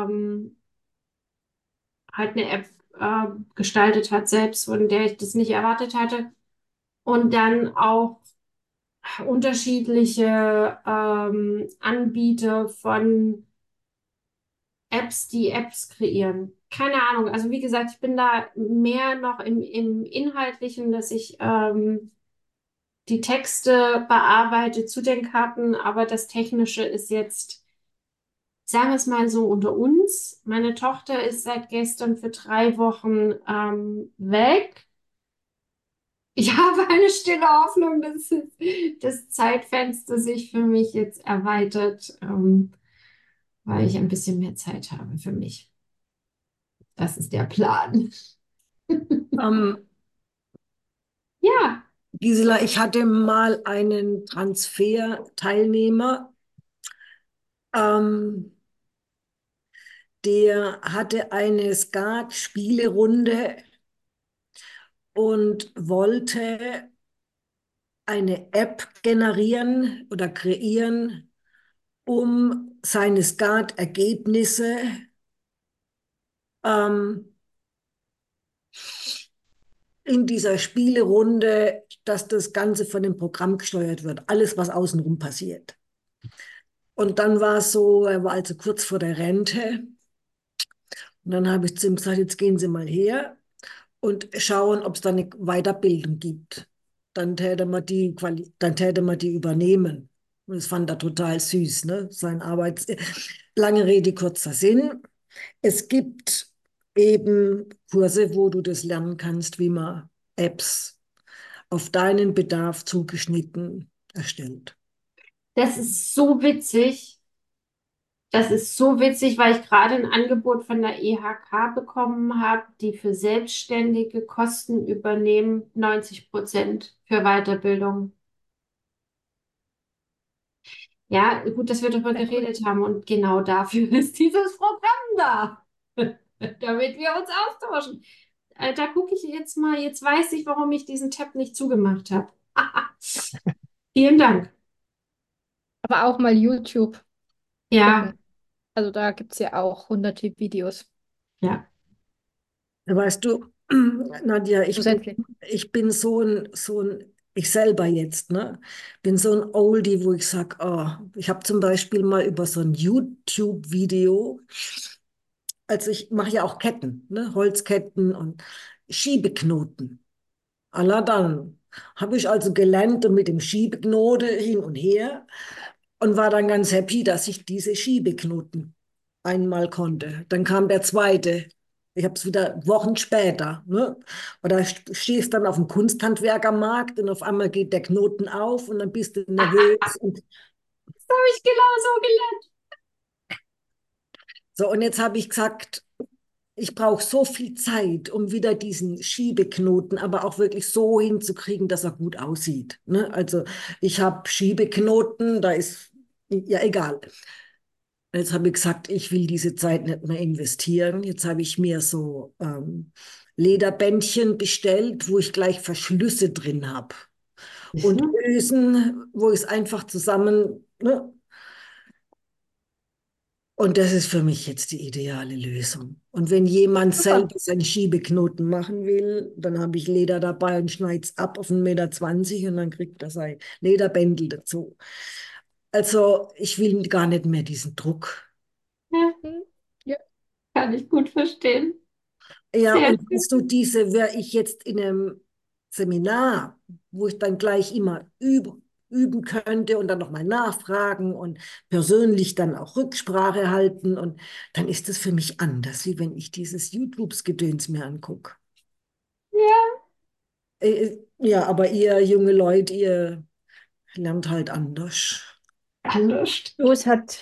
halt eine App gestaltet hat selbst, von der ich das nicht erwartet hatte. Und dann auch unterschiedliche Anbieter von Apps, die Apps kreieren. Keine Ahnung. Also wie gesagt, ich bin da mehr noch im Inhaltlichen, dass ich die Texte bearbeite zu den Karten, aber das Technische ist jetzt, sagen wir es mal so unter uns. Meine Tochter ist seit gestern für 3 Wochen weg. Ich habe eine stille Hoffnung, dass das Zeitfenster sich für mich jetzt erweitert, weil ich ein bisschen mehr Zeit habe für mich. Das ist der Plan. Ähm, Ja, Gisela, ich hatte mal einen Transfer-Teilnehmer, ähm, der hatte eine Skat-Spielerunde und wollte eine App generieren oder kreieren, um seine Skat-Ergebnisse ähm, in dieser Spielerunde, dass das Ganze von dem Programm gesteuert wird, alles, was außenrum passiert. Und dann war es so, er war also kurz vor der Rente. Und dann habe ich zu ihm gesagt, jetzt gehen Sie mal her und schauen, ob es da eine Weiterbildung gibt. Dann täte man die übernehmen. Und das fand er total süß, ne? Sein Arbeits... Lange Rede, kurzer Sinn. Es gibt eben Kurse, wo du das lernen kannst, wie man Apps auf deinen Bedarf zugeschnitten erstellt. das ist so witzig. Das ist so witzig, weil ich gerade ein Angebot von der IHK bekommen habe, die für Selbstständige Kosten übernehmen, 90% für Weiterbildung. Ja, gut, dass wir darüber Sehr cool. geredet haben und genau dafür ist dieses Programm da, damit wir uns austauschen. Da gucke ich jetzt mal, jetzt weiß ich, warum ich diesen Tab nicht zugemacht habe. Vielen Dank. Aber auch mal YouTube Ja, gucken. Also da gibt es ja auch hunderte Videos. ja. Weißt du, Nadja, Schlussendlich. ich selber jetzt, ne, bin so ein Oldie, wo ich sage, oh, ich habe zum Beispiel mal über so ein YouTube-Video, also ich mache ja auch Ketten, ne, Holzketten und Schiebeknoten. Allah dann habe ich also gelernt mit dem Schiebeknote hin und her. und war dann ganz happy, dass ich diese Schiebeknoten einmal konnte. Dann kam der zweite. Ich habe es wieder Wochen später. Ne? Oder stehst dann auf dem Kunsthandwerkermarkt und auf einmal geht der Knoten auf und dann bist du nervös. Und Das habe ich genauso gelernt. so, und jetzt habe ich gesagt, ich brauche so viel Zeit, um wieder diesen Schiebeknoten, aber auch wirklich so hinzukriegen, dass er gut aussieht. Ne? Also ich habe Schiebeknoten, da ist ja egal. Jetzt habe ich gesagt, ich will diese Zeit nicht mehr investieren. Jetzt habe ich mir so Lederbändchen bestellt, wo ich gleich Verschlüsse drin habe. Und Mhm. Ösen, wo ich es einfach zusammen. Ne? Und das ist für mich jetzt die ideale Lösung. Und wenn jemand Super. selber seinen Schiebeknoten machen will, dann habe ich Leder dabei und schneide es ab auf 1,20 Meter und dann kriegt er sein Lederbändel dazu. Also ich will gar nicht mehr diesen Druck. Ja, Hm, ja. kann ich gut verstehen. Ja, Sehr und schön. weißt du, wäre ich jetzt in einem Seminar, wo ich dann gleich immer üben könnte und dann nochmal nachfragen und persönlich dann auch Rücksprache halten. Und dann ist das für mich anders, wie wenn ich dieses YouTubes-Gedöns mir angucke. Ja, Ja, aber ihr junge Leute, ihr lernt halt anders. anders. So,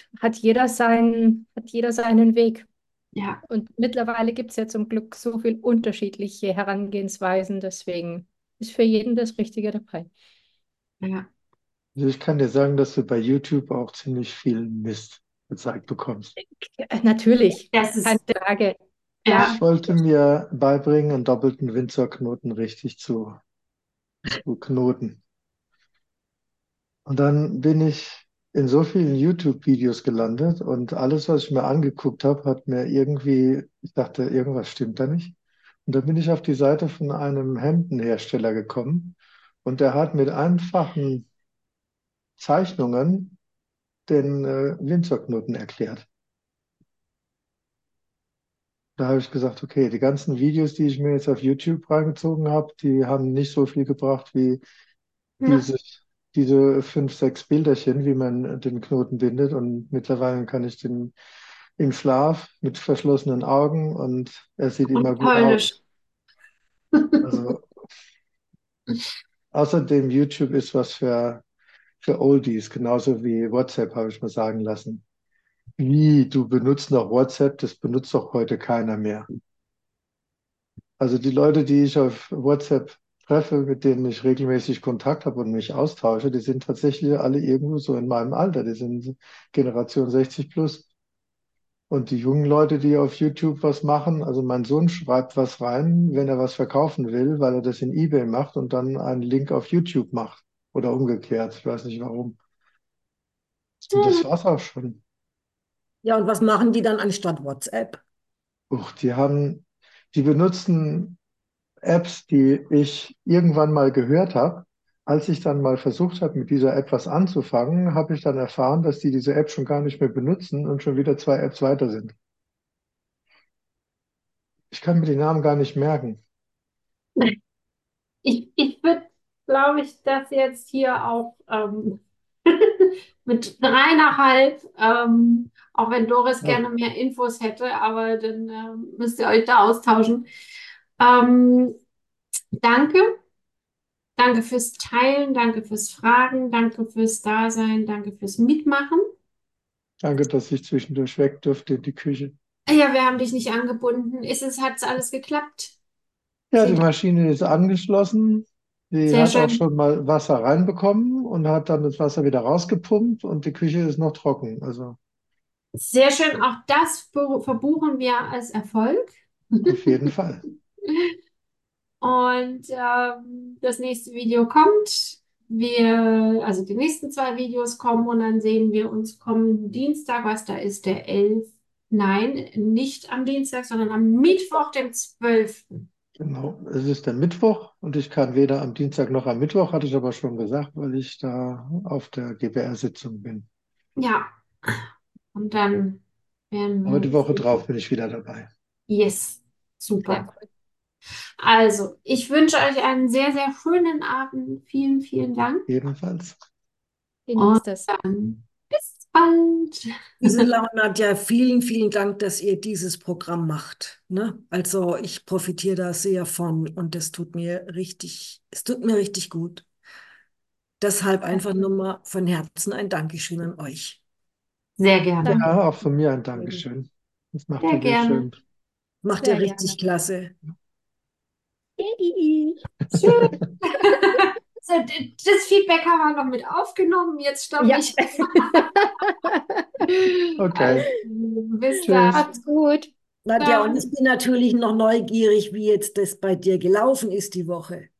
hat jeder seinen Weg. Ja, Und mittlerweile gibt es ja zum Glück so viel unterschiedliche Herangehensweisen, deswegen ist für jeden das Richtige dabei. ja. Also ich kann dir sagen, dass du bei YouTube auch ziemlich viel Mist gezeigt bekommst. Natürlich, Das keine ist, Frage. ja, Ich Klar. wollte mir beibringen, einen doppelten Windsor-Knoten richtig zu knoten. Und dann bin ich in so vielen YouTube-Videos gelandet und alles, was ich mir angeguckt habe, hat mir irgendwie, ich dachte, irgendwas stimmt da nicht. Und dann bin ich auf die Seite von einem Hemdenhersteller gekommen und der hat mit einfachen Zeichnungen den Windsor-Knoten erklärt. Da habe ich gesagt, okay, die ganzen Videos, die ich mir jetzt auf YouTube reingezogen habe, die haben nicht so viel gebracht wie ja. diese, diese 5, 6 Bilderchen, wie man den Knoten bindet. Und mittlerweile kann ich den im Schlaf mit verschlossenen Augen und er sieht immer Und gut Polnisch. aus. Also außerdem YouTube ist was für Oldies, genauso wie WhatsApp, habe ich mir sagen lassen. Wie, du benutzt noch WhatsApp, das benutzt doch heute keiner mehr. Also die Leute, die ich auf WhatsApp treffe, mit denen ich regelmäßig Kontakt habe und mich austausche, die sind tatsächlich alle irgendwo so in meinem Alter. Die sind Generation 60 plus. Und die jungen Leute, die auf YouTube was machen, also mein Sohn schreibt was rein, wenn er was verkaufen will, weil er das in eBay macht und dann einen Link auf YouTube macht. Oder umgekehrt. Ich weiß nicht warum. Und das war's auch schon. Ja, und was machen die dann anstatt WhatsApp? Uch, die benutzen Apps, die ich irgendwann mal gehört habe. Als ich dann mal versucht habe, mit dieser App was anzufangen, habe ich dann erfahren, dass die diese App schon gar nicht mehr benutzen und schon wieder 2 Apps weiter sind. Ich kann mir die Namen gar nicht merken. Ich würde, glaube ich, das jetzt hier auch mit 3,5, auch wenn Doris Ja, gerne mehr Infos hätte, aber dann müsst ihr euch da austauschen. Ähm, danke. Danke fürs Teilen, danke fürs Fragen, danke fürs Dasein, danke fürs Mitmachen. danke, dass ich zwischendurch weg durfte in die Küche. Ja, wir haben dich nicht angebunden. Hat's alles geklappt? Ja, Sehr, die Maschine ist angeschlossen. Die sehr hat auch schön. schon mal Wasser reinbekommen und hat dann das Wasser wieder rausgepumpt und die Küche ist noch trocken. Also Sehr schön. Auch das verbuchen wir als Erfolg. auf jeden Fall. Und das nächste Video kommt. Also die nächsten zwei Videos kommen und dann sehen wir uns kommenden Dienstag, was da ist, der 11. Nein, nicht am Dienstag, sondern am Mittwoch, dem 12. Genau. Es ist der Mittwoch und ich kann weder am Dienstag noch am Mittwoch, hatte ich aber schon gesagt, weil ich da auf der GBR-Sitzung bin. Ja, und dann werden Aber wir die uns Woche sehen. drauf bin ich wieder dabei. Yes, Sehr super. cool. Also, ich wünsche euch einen sehr, sehr schönen Abend. Vielen, vielen Dank. Ebenfalls. Und Genießt es. dann spannend. Gisela und Nadja, vielen, vielen Dank, dass ihr dieses Programm macht. Ne? Also ich profitiere da sehr von und es tut mir richtig gut. Deshalb einfach nur mal von Herzen ein Dankeschön an euch. Sehr gerne. Danke. Ja, auch von mir ein Dankeschön. Das macht Sehr ihr sehr gerne. schön. Macht ihr Sehr richtig gerne. klasse. Schön. So, das Feedback haben wir noch mit aufgenommen. Jetzt stoppe Ja. ich. Okay. Bis Tschüss. dann. Macht's gut. Nadja, und Ciao. ich bin natürlich noch neugierig, wie jetzt das bei dir gelaufen ist die Woche.